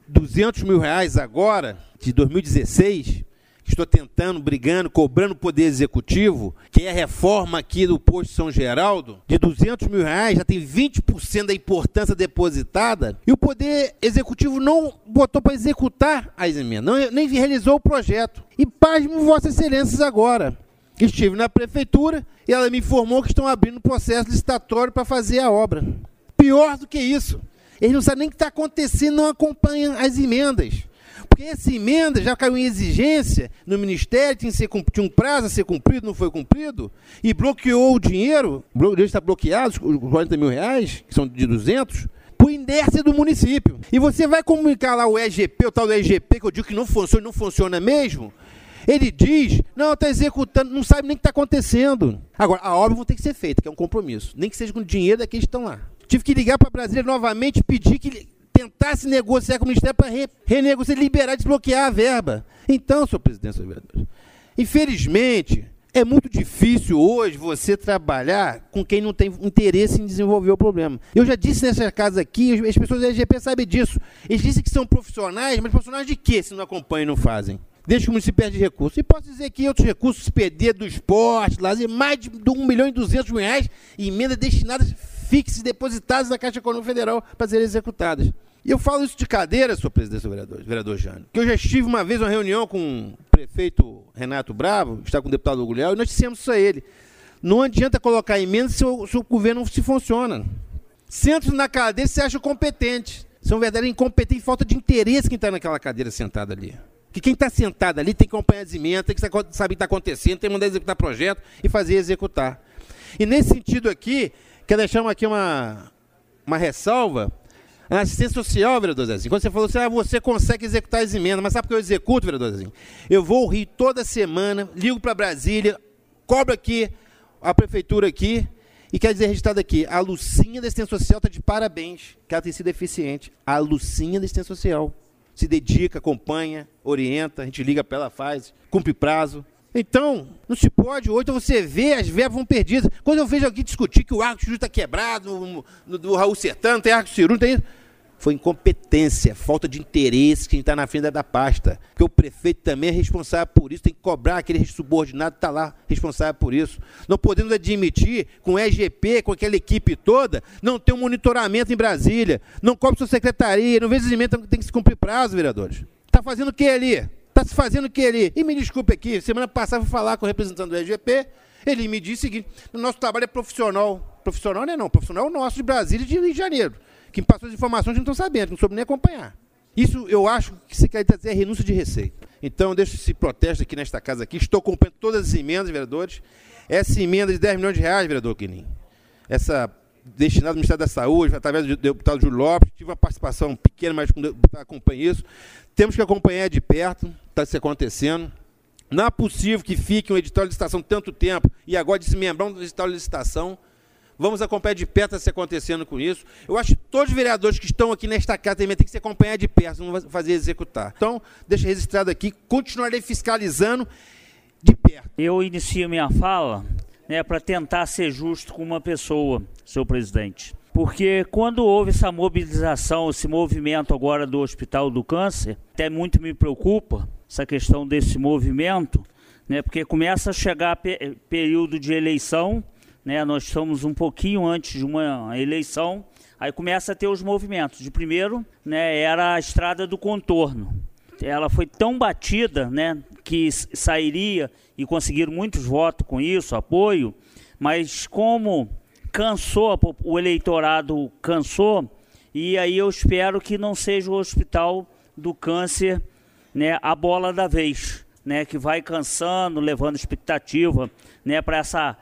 duzentos mil reais agora, de dois mil e dezesseis, estou tentando, brigando, cobrando o Poder Executivo, que é a reforma aqui do posto São Geraldo, de duzentos mil reais, já tem vinte por cento da importância depositada, e o Poder Executivo não botou para executar as emendas, não, nem realizou o projeto. E pasmo Vossas Excelências agora. Estive na prefeitura e ela me informou que estão abrindo processo licitatório para fazer a obra. Pior do que isso, eles não sabem nem o que está acontecendo, não acompanham as emendas. Porque essa emenda já caiu em exigência no Ministério, tinha, ser, tinha um prazo a ser cumprido, não foi cumprido, e bloqueou o dinheiro, o dinheiro está bloqueado, os quarenta mil reais, que são de duzentos, por inércia do município. E você vai comunicar lá o E G P, o tal do E G P, que eu digo que não funciona, não funciona mesmo, ele diz, não, está executando, não sabe nem o que está acontecendo. Agora, a obra vai ter que ser feita, que é um compromisso, nem que seja com o dinheiro daqueles que estão lá. Tive que ligar para Brasília novamente e pedir que tentasse negociar com o Ministério para re, renegociar, liberar, desbloquear a verba. Então, senhor presidente, senhor vereador, infelizmente, é muito difícil hoje você trabalhar com quem não tem interesse em desenvolver o problema. Eu já disse nessa casa aqui, as pessoas da E G P sabem disso. Eles dizem que são profissionais, mas profissionais de quê se não acompanham e não fazem? Deixa que o município perde recursos. E posso dizer que outros recursos, P D do esporte, lazer, mais de um milhão e duzentos mil reais em emendas destinadas fixas depositadas na Caixa Econômica Federal para serem executadas. E eu falo isso de cadeira, senhor presidente, senhor vereador, vereador Jânio, que eu já estive uma vez em uma reunião com o prefeito Renato Bravo, está com o deputado Gulhel, e nós dissemos isso a ele. Não adianta colocar emenda se o, se o governo não se funciona. Senta na cadeira, você acha competente. São verdadeiros incompetentes e falta de interesse quem está naquela cadeira sentada ali. Que quem está sentado ali tem que acompanhar as emendas, tem que saber o que está acontecendo, tem que mandar executar projeto e fazer executar. E nesse sentido aqui, quero deixar aqui uma, uma ressalva. A assistência social, vereador Zezinho, quando você falou assim, ah, você consegue executar as emendas, mas sabe por que eu executo, vereador Zezinho? Eu vou ao Rio toda semana, ligo para Brasília, cobro aqui a prefeitura aqui, e quero dizer registrado aqui, a Lucinha da assistência social está de parabéns, que ela tem sido eficiente. A Lucinha da assistência social se dedica, acompanha, orienta, a gente liga para ela, faz, cumpre prazo. Então, não se pode, hoje você vê, as verbas vão perdidas. Quando eu vejo alguém discutir que o arco cirúrgico está quebrado, no, no, do Raul Sertano, tem arco cirúrgico, tem isso, foi incompetência, falta de interesse que a gente está na frente da, da pasta. Porque o prefeito também é responsável por isso, tem que cobrar aquele subordinado que está lá responsável por isso. Não podemos admitir, com o E G P, com aquela equipe toda, não ter um monitoramento em Brasília, não cobre sua secretaria, não vê os alimentos, tem que se cumprir prazo, vereadores. Está fazendo o que ali? Está se fazendo o que ali? E me desculpe aqui, semana passada eu fui falar com o representante do E G P, ele me disse o seguinte, o nosso trabalho é profissional. Profissional não é não, profissional é o nosso de Brasília e de Rio de Janeiro. Quem passou as informações a gente não está sabendo, não soube nem acompanhar. Isso eu acho que se quer dizer renúncia de receita. Então, eu deixo esse protesto aqui nesta casa aqui, estou acompanhando todas as emendas, vereadores. Essa emenda de dez milhões de reais, vereador Quinim, essa destinada ao Ministério da Saúde, através do deputado Júlio Lopes, tive uma participação pequena, mas acompanho isso. Temos que acompanhar de perto, está se acontecendo. Não é possível que fique um edital de licitação tanto tempo e agora desmembrar um edital de licitação. Vamos acompanhar de perto se acontecendo com isso. Eu acho que todos os vereadores que estão aqui nesta casa também têm que se acompanhar de perto, não fazer executar. Então, deixa registrado aqui, continuarei fiscalizando de perto.
Eu inicio minha fala, né, para tentar ser justo com uma pessoa, senhor presidente. Porque quando houve essa mobilização, esse movimento agora do Hospital do Câncer, até muito me preocupa essa questão desse movimento, né, porque começa a chegar pe- período de eleição, né, nós estamos um pouquinho antes de uma eleição, aí começa a ter os movimentos. De primeiro, né, era a estrada do contorno. Ela foi tão batida, né, que sairia e conseguiram muitos votos com isso, apoio, mas como cansou, o eleitorado cansou, e aí eu espero que não seja o Hospital do Câncer, né, a bola da vez, né, que vai cansando, levando expectativa, né, para essa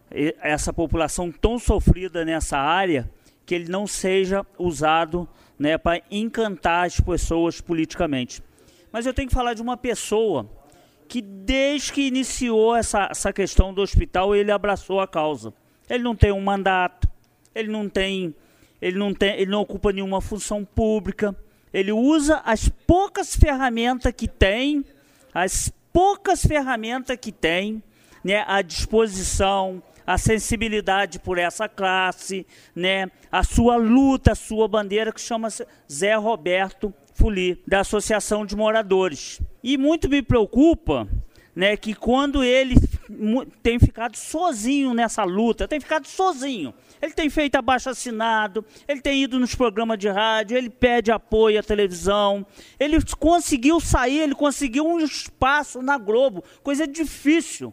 essa população tão sofrida nessa área, que ele não seja usado, né, para encantar as pessoas politicamente. Mas eu tenho que falar de uma pessoa que desde que iniciou essa, essa questão do hospital, ele abraçou a causa. Ele não tem um mandato, ele não tem, ele não tem, ele não ocupa nenhuma função pública, ele usa as poucas ferramentas que tem, as poucas ferramentas que tem, né, à disposição, a sensibilidade por essa classe, né, a sua luta, a sua bandeira, que chama-se Zé Roberto Fuli, da Associação de Moradores. E muito me preocupa, né, que quando ele tem ficado sozinho nessa luta, tem ficado sozinho. Ele tem feito abaixo-assinado, ele tem ido nos programas de rádio, ele pede apoio à televisão, ele conseguiu sair, ele conseguiu um espaço na Globo, coisa difícil.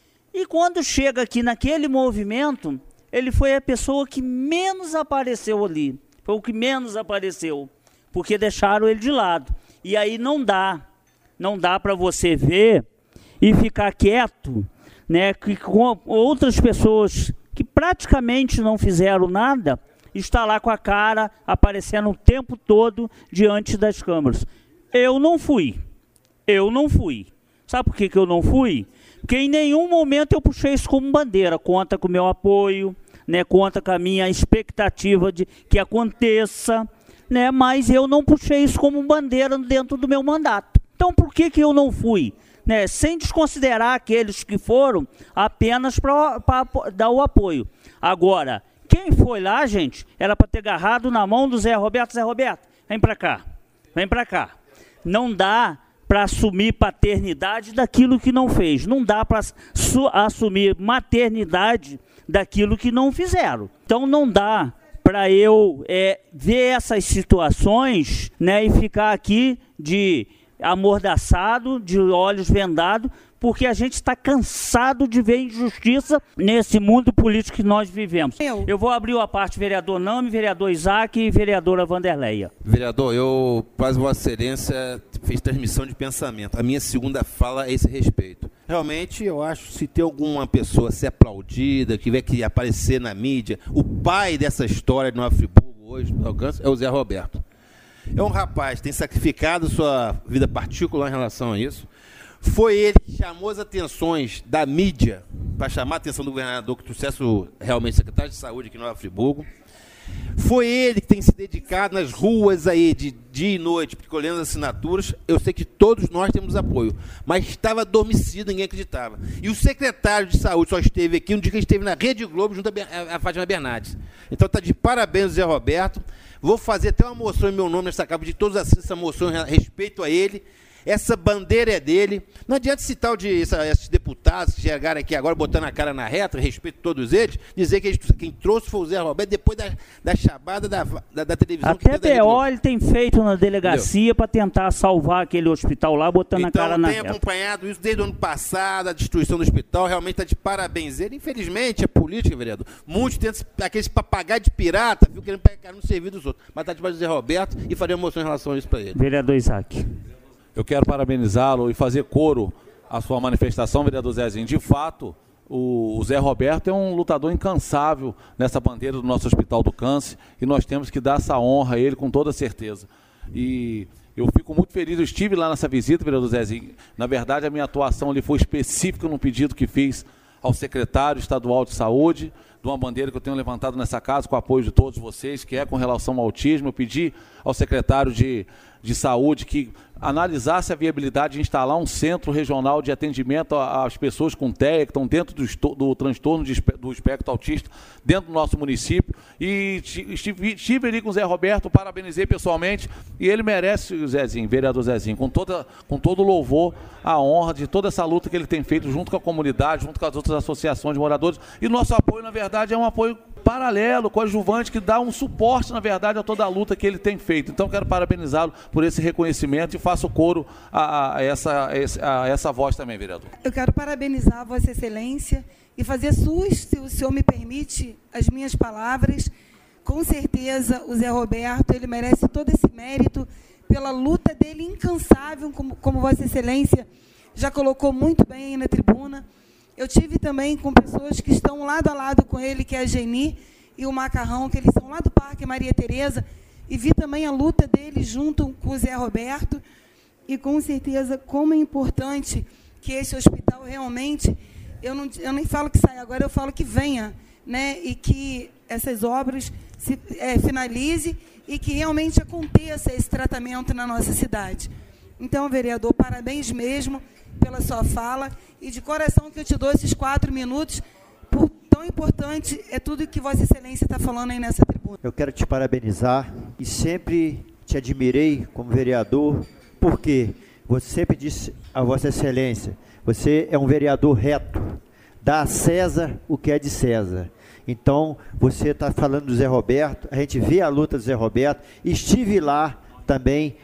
E quando chega aqui naquele movimento, ele foi a pessoa que menos apareceu ali, foi o que menos apareceu, porque deixaram ele de lado. E aí não dá, não dá para você ver e ficar quieto, né, que com outras pessoas que praticamente não fizeram nada, está lá com a cara aparecendo o tempo todo diante das câmeras. Eu não fui, eu não fui. Sabe por que, que eu não fui? Porque em nenhum momento eu puxei isso como bandeira, conta com o meu apoio, né, conta com a minha expectativa de que aconteça, né, mas eu não puxei isso como bandeira dentro do meu mandato. Então por que, que eu não fui? Né, sem desconsiderar aqueles que foram apenas para dar o apoio. Agora, quem foi lá, gente, era para ter agarrado na mão do Zé Roberto. Zé Roberto, vem para cá, vem para cá. Não dá para assumir paternidade daquilo que não fez. Não dá para assumir maternidade daquilo que não fizeram. Então não dá para eu é, ver essas situações, né, e ficar aqui de amordaçado, de olhos vendados, porque a gente está cansado de ver injustiça nesse mundo político que nós vivemos. Eu, eu vou abrir a parte vereador Nami, vereador Isaac e vereadora Vanderleia.
Vereador, eu, quase Vossa Excelência, fez transmissão de pensamento. A minha segunda fala é esse respeito. Realmente, eu acho que se tem alguma pessoa a ser aplaudida, que tiver que aparecer na mídia, o pai dessa história de Nova Friburgo hoje, é o Zé Roberto. É um rapaz que tem sacrificado sua vida particular em relação a isso. Foi ele que chamou as atenções da mídia para chamar a atenção do governador, que trouxesse realmente secretário de saúde aqui em Nova Friburgo. Foi ele que tem se dedicado nas ruas aí de dia e noite, colhendo assinaturas. Eu sei que todos nós temos apoio, mas estava adormecido, ninguém acreditava. E o secretário de saúde só esteve aqui um dia que ele esteve na Rede Globo junto a Fátima Bernardes. Então está de parabéns, Zé Roberto. Vou fazer até uma moção em meu nome nessa capa, de todos assistem essa moção em respeito a ele. Essa bandeira é dele. Não adianta citar de essa, esses deputados que chegaram aqui agora, botando a cara na reta, respeito a todos eles, dizer que eles, quem trouxe foi o Zé Roberto, depois da, da chabada da, da, da televisão.
Até B O ele tem feito na delegacia para tentar salvar aquele hospital lá, botando então, a cara na reta.
Então, tem acompanhado isso desde o ano passado, a destruição do hospital, realmente está de parabéns ele. Infelizmente, a política, vereador, muitos tentam, aqueles papagaios de pirata, viu, querendo pegar no serviço dos outros. Mas está debaixo do Zé Roberto e faria uma moção em relação a isso para ele.
Vereador Isaac.
Eu quero parabenizá-lo e fazer coro à sua manifestação, vereador Zezinho. De fato, o Zé Roberto é um lutador incansável nessa bandeira do nosso Hospital do Câncer e nós temos que dar essa honra a ele com toda certeza. E eu fico muito feliz, eu estive lá nessa visita, vereador Zezinho. Na verdade, a minha atuação ali foi específica no pedido que fiz ao secretário estadual de saúde, de uma bandeira que eu tenho levantado nessa casa com o apoio de todos vocês, que é com relação ao autismo. Eu pedi ao secretário de, de saúde que analisasse a viabilidade de instalar um centro regional de atendimento às pessoas com T E A, que estão dentro do, do transtorno de, do espectro autista, dentro do nosso município. E estive, estive ali com o Zé Roberto, parabenizei pessoalmente, e ele merece, o Zezinho, vereador Zezinho, com, toda, com todo o louvor, a honra de toda essa luta que ele tem feito junto com a comunidade, junto com as outras associações de moradores. E nosso apoio, na verdade, é um apoio paralelo, coadjuvante, que dá um suporte, na verdade, a toda a luta que ele tem feito. Então, quero parabenizá-lo por esse reconhecimento e faço coro a, a, essa, a essa voz também, vereador.
Eu quero parabenizar a Vossa Excelência e fazer suas, se o senhor me permite, as minhas palavras. Com certeza, o Zé Roberto, ele merece todo esse mérito pela luta dele incansável, como, como Vossa Excelência já colocou muito bem aí na tribuna. Eu tive também com pessoas que estão lado a lado com ele, que é a Geni e o Macarrão, que eles são lá do Parque Maria Tereza, e vi também a luta dele junto com o Zé Roberto, e com certeza como é importante que esse hospital realmente, eu, não, eu nem falo que saia agora, eu falo que venha, né, e que essas obras se é, finalize e que realmente aconteça esse tratamento na nossa cidade. Então, vereador, parabéns mesmo pela sua fala, e de coração que eu te dou esses quatro minutos, por tão importante é tudo que Vossa Excelência está falando aí nessa tribuna.
Eu quero te parabenizar e sempre te admirei como vereador, porque você sempre disse a Vossa Excelência, você é um vereador reto, dá a César o que é de César. Então, você está falando do Zé Roberto, a gente vê a luta do Zé Roberto, estive lá também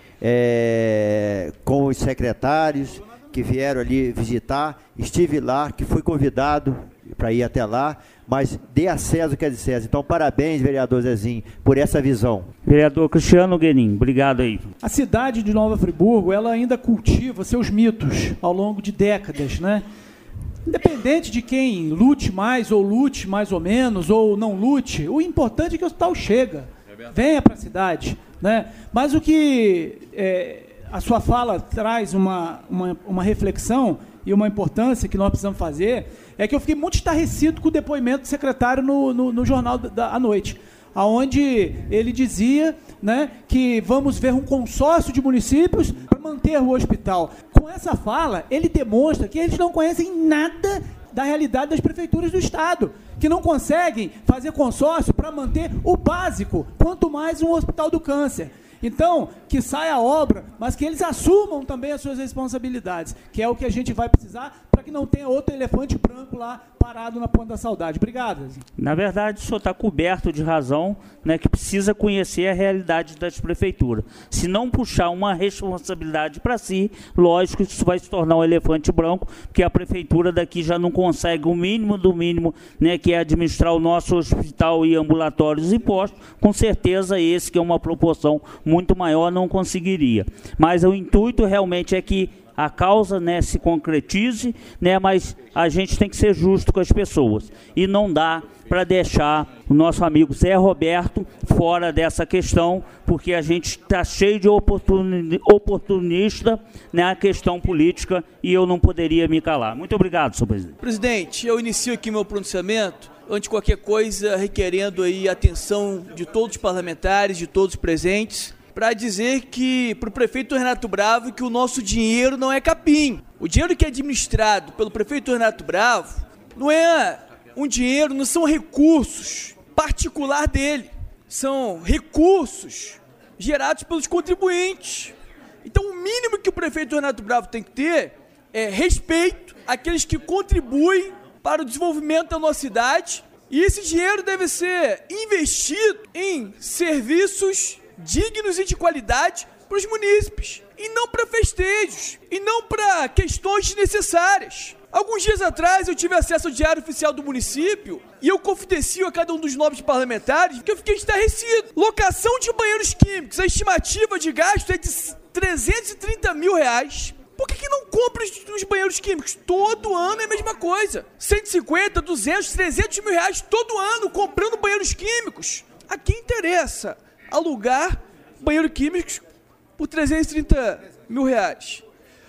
é, com os secretários que vieram ali visitar, estive lá, que fui convidado para ir até lá, mas dê a César o que é de César. Então, parabéns, vereador Zezinho, por essa visão.
Vereador Cristiano Guenin, obrigado aí.
A cidade de Nova Friburgo, ela ainda cultiva seus mitos ao longo de décadas, né? Independente de quem lute mais ou lute mais ou menos, ou não lute, o importante é que o hospital chega, venha para a cidade, né? Mas o que é, a sua fala traz uma, uma, uma reflexão e uma importância que nós precisamos fazer, é que eu fiquei muito estarrecido com o depoimento do secretário no, no, no Jornal da, à Noite, onde ele dizia, né, que vamos ver um consórcio de municípios para manter o hospital. Com essa fala, ele demonstra que eles não conhecem nada da realidade das prefeituras do Estado, que não conseguem fazer consórcio para manter o básico, quanto mais um hospital do câncer. Então, que saia a obra, mas que eles assumam também as suas responsabilidades, que é o que a gente vai precisar para que não tenha outro elefante branco lá parado na Ponta da Saudade. Obrigado.
Na verdade, o senhor está coberto de razão, né, que precisa conhecer a realidade das prefeituras. Se não puxar uma responsabilidade para si, lógico que isso vai se tornar um elefante branco, porque a prefeitura daqui já não consegue o mínimo do mínimo, né, que é administrar o nosso hospital e ambulatórios e postos. Com certeza esse, que é uma proporção muito maior, não conseguiria. Mas o intuito realmente é que a causa, né, se concretize, né, mas a gente tem que ser justo com as pessoas. E não dá para deixar o nosso amigo Zé Roberto fora dessa questão, porque a gente está cheio de oportuni oportunista na, né, questão política, e eu não poderia me calar. Muito obrigado, senhor presidente.
Presidente, eu inicio aqui meu pronunciamento, antes de qualquer coisa, requerendo aí a atenção de todos os parlamentares, de todos os presentes, para dizer que, para o prefeito Renato Bravo, que o nosso dinheiro não é capim. O dinheiro que é administrado pelo prefeito Renato Bravo não é um dinheiro, não são recursos particular dele, são recursos gerados pelos contribuintes. Então, o mínimo que o prefeito Renato Bravo tem que ter é respeito àqueles que contribuem para o desenvolvimento da nossa cidade, e esse dinheiro deve ser investido em serviços dignos e de qualidade para os munícipes, e não para festejos, e não para questões desnecessárias. Alguns dias atrás eu tive acesso ao Diário Oficial do município e eu confidencio a cada um dos nobres parlamentares que eu fiquei estarrecido. Locação de banheiros químicos, a estimativa de gasto é de trezentos e trinta mil reais. Por que que não compra os banheiros químicos? Todo ano é a mesma coisa. cento e cinquenta, duzentos, trezentos mil reais todo ano comprando banheiros químicos. A quem interessa alugar banheiro químicos por trezentos e trinta mil reais.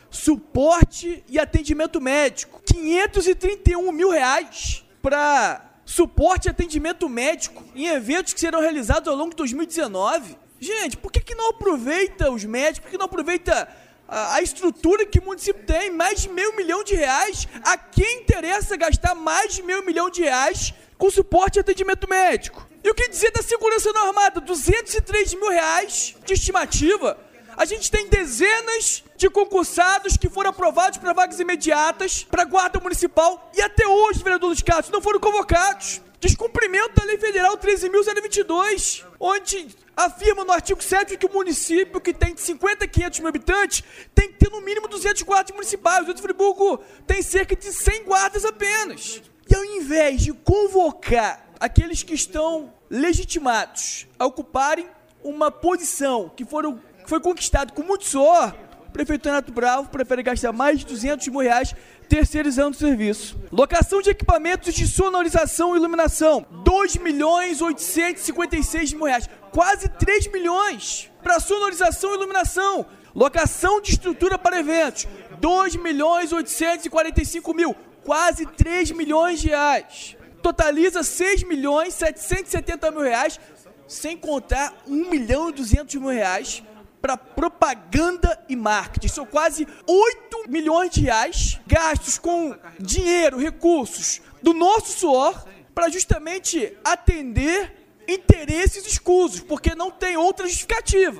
Suporte e atendimento médico, quinhentos e trinta e um mil reais para suporte e atendimento médico em eventos que serão realizados ao longo de dois mil e dezenove. Gente, por que que não aproveita os médicos? Por que não aproveita a, a estrutura que o município tem? Mais de meio milhão de reais. A quem interessa gastar mais de meio milhão de reais com suporte e atendimento médico? E o que dizer da segurança não armada? duzentos e três mil reais de estimativa. A gente tem dezenas de concursados que foram aprovados para vagas imediatas para a Guarda Municipal e até hoje, vereador Luiz Carlos, não foram convocados. Descumprimento da Lei Federal treze mil e vinte e dois, onde afirma no artigo sétimo que o município que tem de cinquenta a quinhentos mil habitantes tem que ter no mínimo duzentos guardas municipais. O de Friburgo tem cerca de cem guardas apenas. E ao invés de convocar aqueles que estão legitimados a ocuparem uma posição que, foram, que foi conquistada com muito suor, o prefeito Renato Bravo prefere gastar mais de duzentos mil reais terceirizando o serviço. Locação de equipamentos de sonorização e iluminação, dois milhões oitocentos e cinquenta e seis mil reais, quase três milhões para sonorização e iluminação. Locação de estrutura para eventos, dois milhões oitocentos e quarenta e cinco mil, quase três milhões de reais. Totaliza seis milhões setecentos e setenta mil reais, sem contar um milhão e duzentos mil reais para propaganda e marketing. São quase oito milhões de reais gastos com dinheiro, recursos do nosso suor para justamente atender interesses escusos, porque não tem outra justificativa. Tá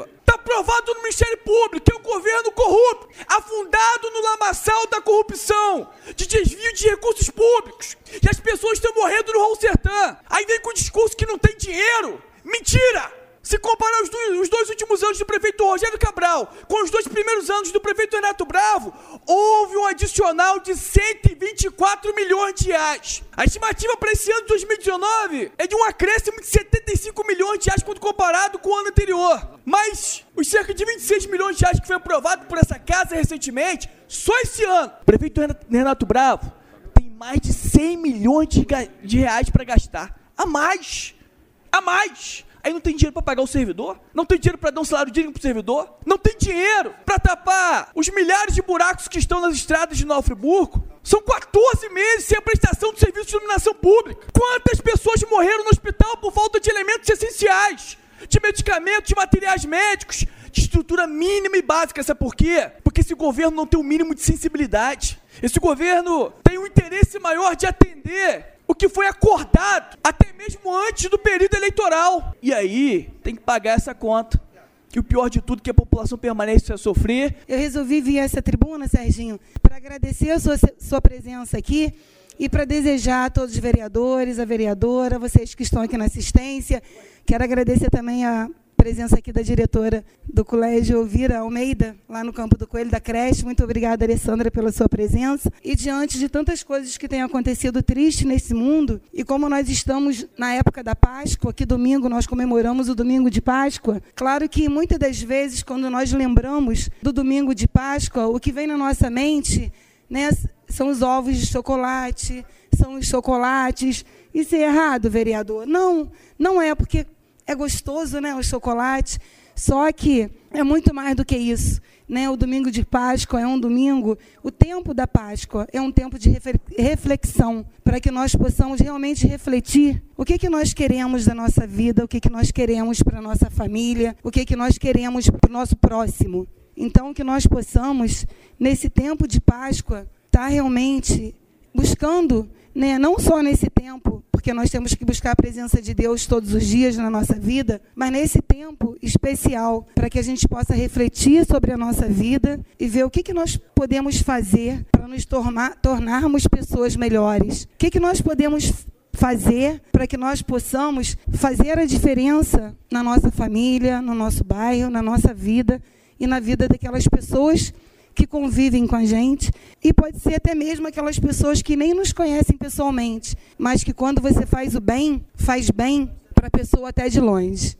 aprovado no Ministério Público, que é um governo corrupto, afundado no lamaçal da corrupção, de desvio de recursos públicos, e as pessoas estão morrendo no Raul Sertã. Aí vem com o discurso que não tem dinheiro. Mentira! Se comparar os dois, os dois últimos anos do prefeito Rogério Cabral com os dois primeiros anos do prefeito Renato Bravo, houve um adicional de cento e vinte e quatro milhões de reais. A estimativa para esse ano de dois mil e dezenove é de um acréscimo de setenta e cinco milhões de reais quando comparado com o ano anterior. Mas os cerca de vinte e seis milhões de reais que foi aprovado por essa casa recentemente, só esse ano, o prefeito Renato Bravo tem mais de cem milhões de, de reais para gastar. A mais! A mais! Aí não tem dinheiro para pagar o servidor, não tem dinheiro para dar um salário digno para o servidor, não tem dinheiro para tapar os milhares de buracos que estão nas estradas de Nova Friburgo. São quatorze meses sem a prestação de serviço de iluminação pública. Quantas pessoas morreram no hospital por falta de elementos essenciais, de medicamentos, de materiais médicos, de estrutura mínima e básica? Sabe por quê? Porque esse governo não tem o mínimo de sensibilidade. Esse governo tem um interesse maior de atender o que foi acordado até mesmo antes do período eleitoral. E aí, tem que pagar essa conta. E o pior de tudo, que a população permanece a sofrer.
Eu resolvi vir a essa tribuna, Serginho, para agradecer a sua, sua presença aqui e para desejar a todos os vereadores, a vereadora, vocês que estão aqui na assistência. Quero agradecer também a presença aqui da diretora do Colégio Elvira Almeida, lá no Campo do Coelho, da creche. Muito obrigada, Alessandra, pela sua presença. E diante de tantas coisas que têm acontecido triste nesse mundo, e como nós estamos na época da Páscoa, que domingo nós comemoramos o domingo de Páscoa, claro que muitas das vezes, quando nós lembramos do domingo de Páscoa, o que vem na nossa mente, né, são os ovos de chocolate, são os chocolates. Isso é errado, vereador? Não, não é, porque é gostoso, né, o chocolate, só que é muito mais do que isso, né? O domingo de Páscoa é um domingo, o tempo da Páscoa é um tempo de reflexão, para que nós possamos realmente refletir o que, que nós queremos da nossa vida, o que, que nós queremos para a nossa família, o que, que nós queremos para o nosso próximo. Então, que nós possamos, nesse tempo de Páscoa, estar realmente buscando, né, não só nesse tempo, porque nós temos que buscar a presença de Deus todos os dias na nossa vida, mas nesse tempo especial, para que a gente possa refletir sobre a nossa vida e ver o que, que nós podemos fazer para nos tornar, tornarmos pessoas melhores. O que, que nós podemos fazer para que nós possamos fazer a diferença na nossa família, no nosso bairro, na nossa vida e na vida daquelas pessoas que convivem com a gente, e pode ser até mesmo aquelas pessoas que nem nos conhecem pessoalmente, mas que quando você faz o bem, faz bem para a pessoa até de longe.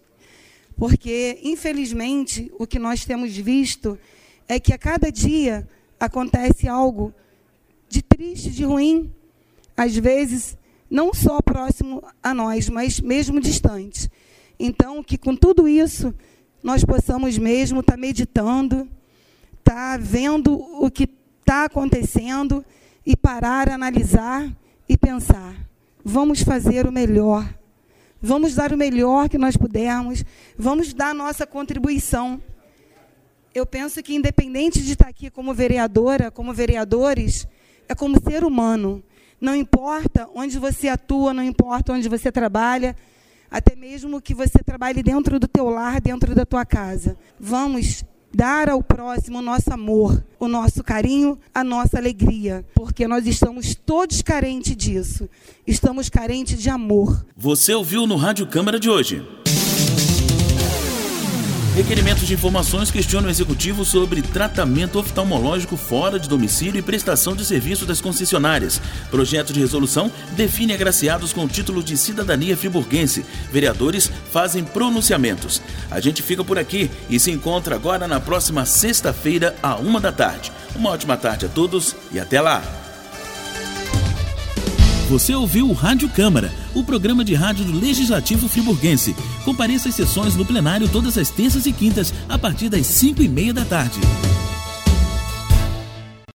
Porque, infelizmente, o que nós temos visto é que a cada dia acontece algo de triste, de ruim, às vezes não só próximo a nós, mas mesmo distante. Então, que com tudo isso, nós possamos mesmo estar meditando, estar vendo o que está acontecendo e parar, analisar e pensar. Vamos fazer o melhor. Vamos dar o melhor que nós pudermos. Vamos dar a nossa contribuição. Eu penso que, independente de estar aqui como vereadora, como vereadores, é como ser humano. Não importa onde você atua, não importa onde você trabalha, até mesmo que você trabalhe dentro do teu lar, dentro da tua casa. Vamos dar ao próximo o nosso amor, o nosso carinho, a nossa alegria, porque nós estamos todos carentes disso. Estamos carentes de amor.
Você ouviu no Rádio Câmara de hoje. Requerimentos de informações questionam o Executivo sobre tratamento oftalmológico fora de domicílio e prestação de serviço das concessionárias. Projeto de resolução define agraciados com o título de cidadania friburguense. Vereadores fazem pronunciamentos. A gente fica por aqui e se encontra agora na próxima sexta-feira, à uma da tarde. Uma ótima tarde a todos e até lá! Você ouviu o Rádio Câmara, o programa de rádio do Legislativo Friburguense. Compareça às sessões no plenário todas as terças e quintas, a partir das cinco e meia da tarde.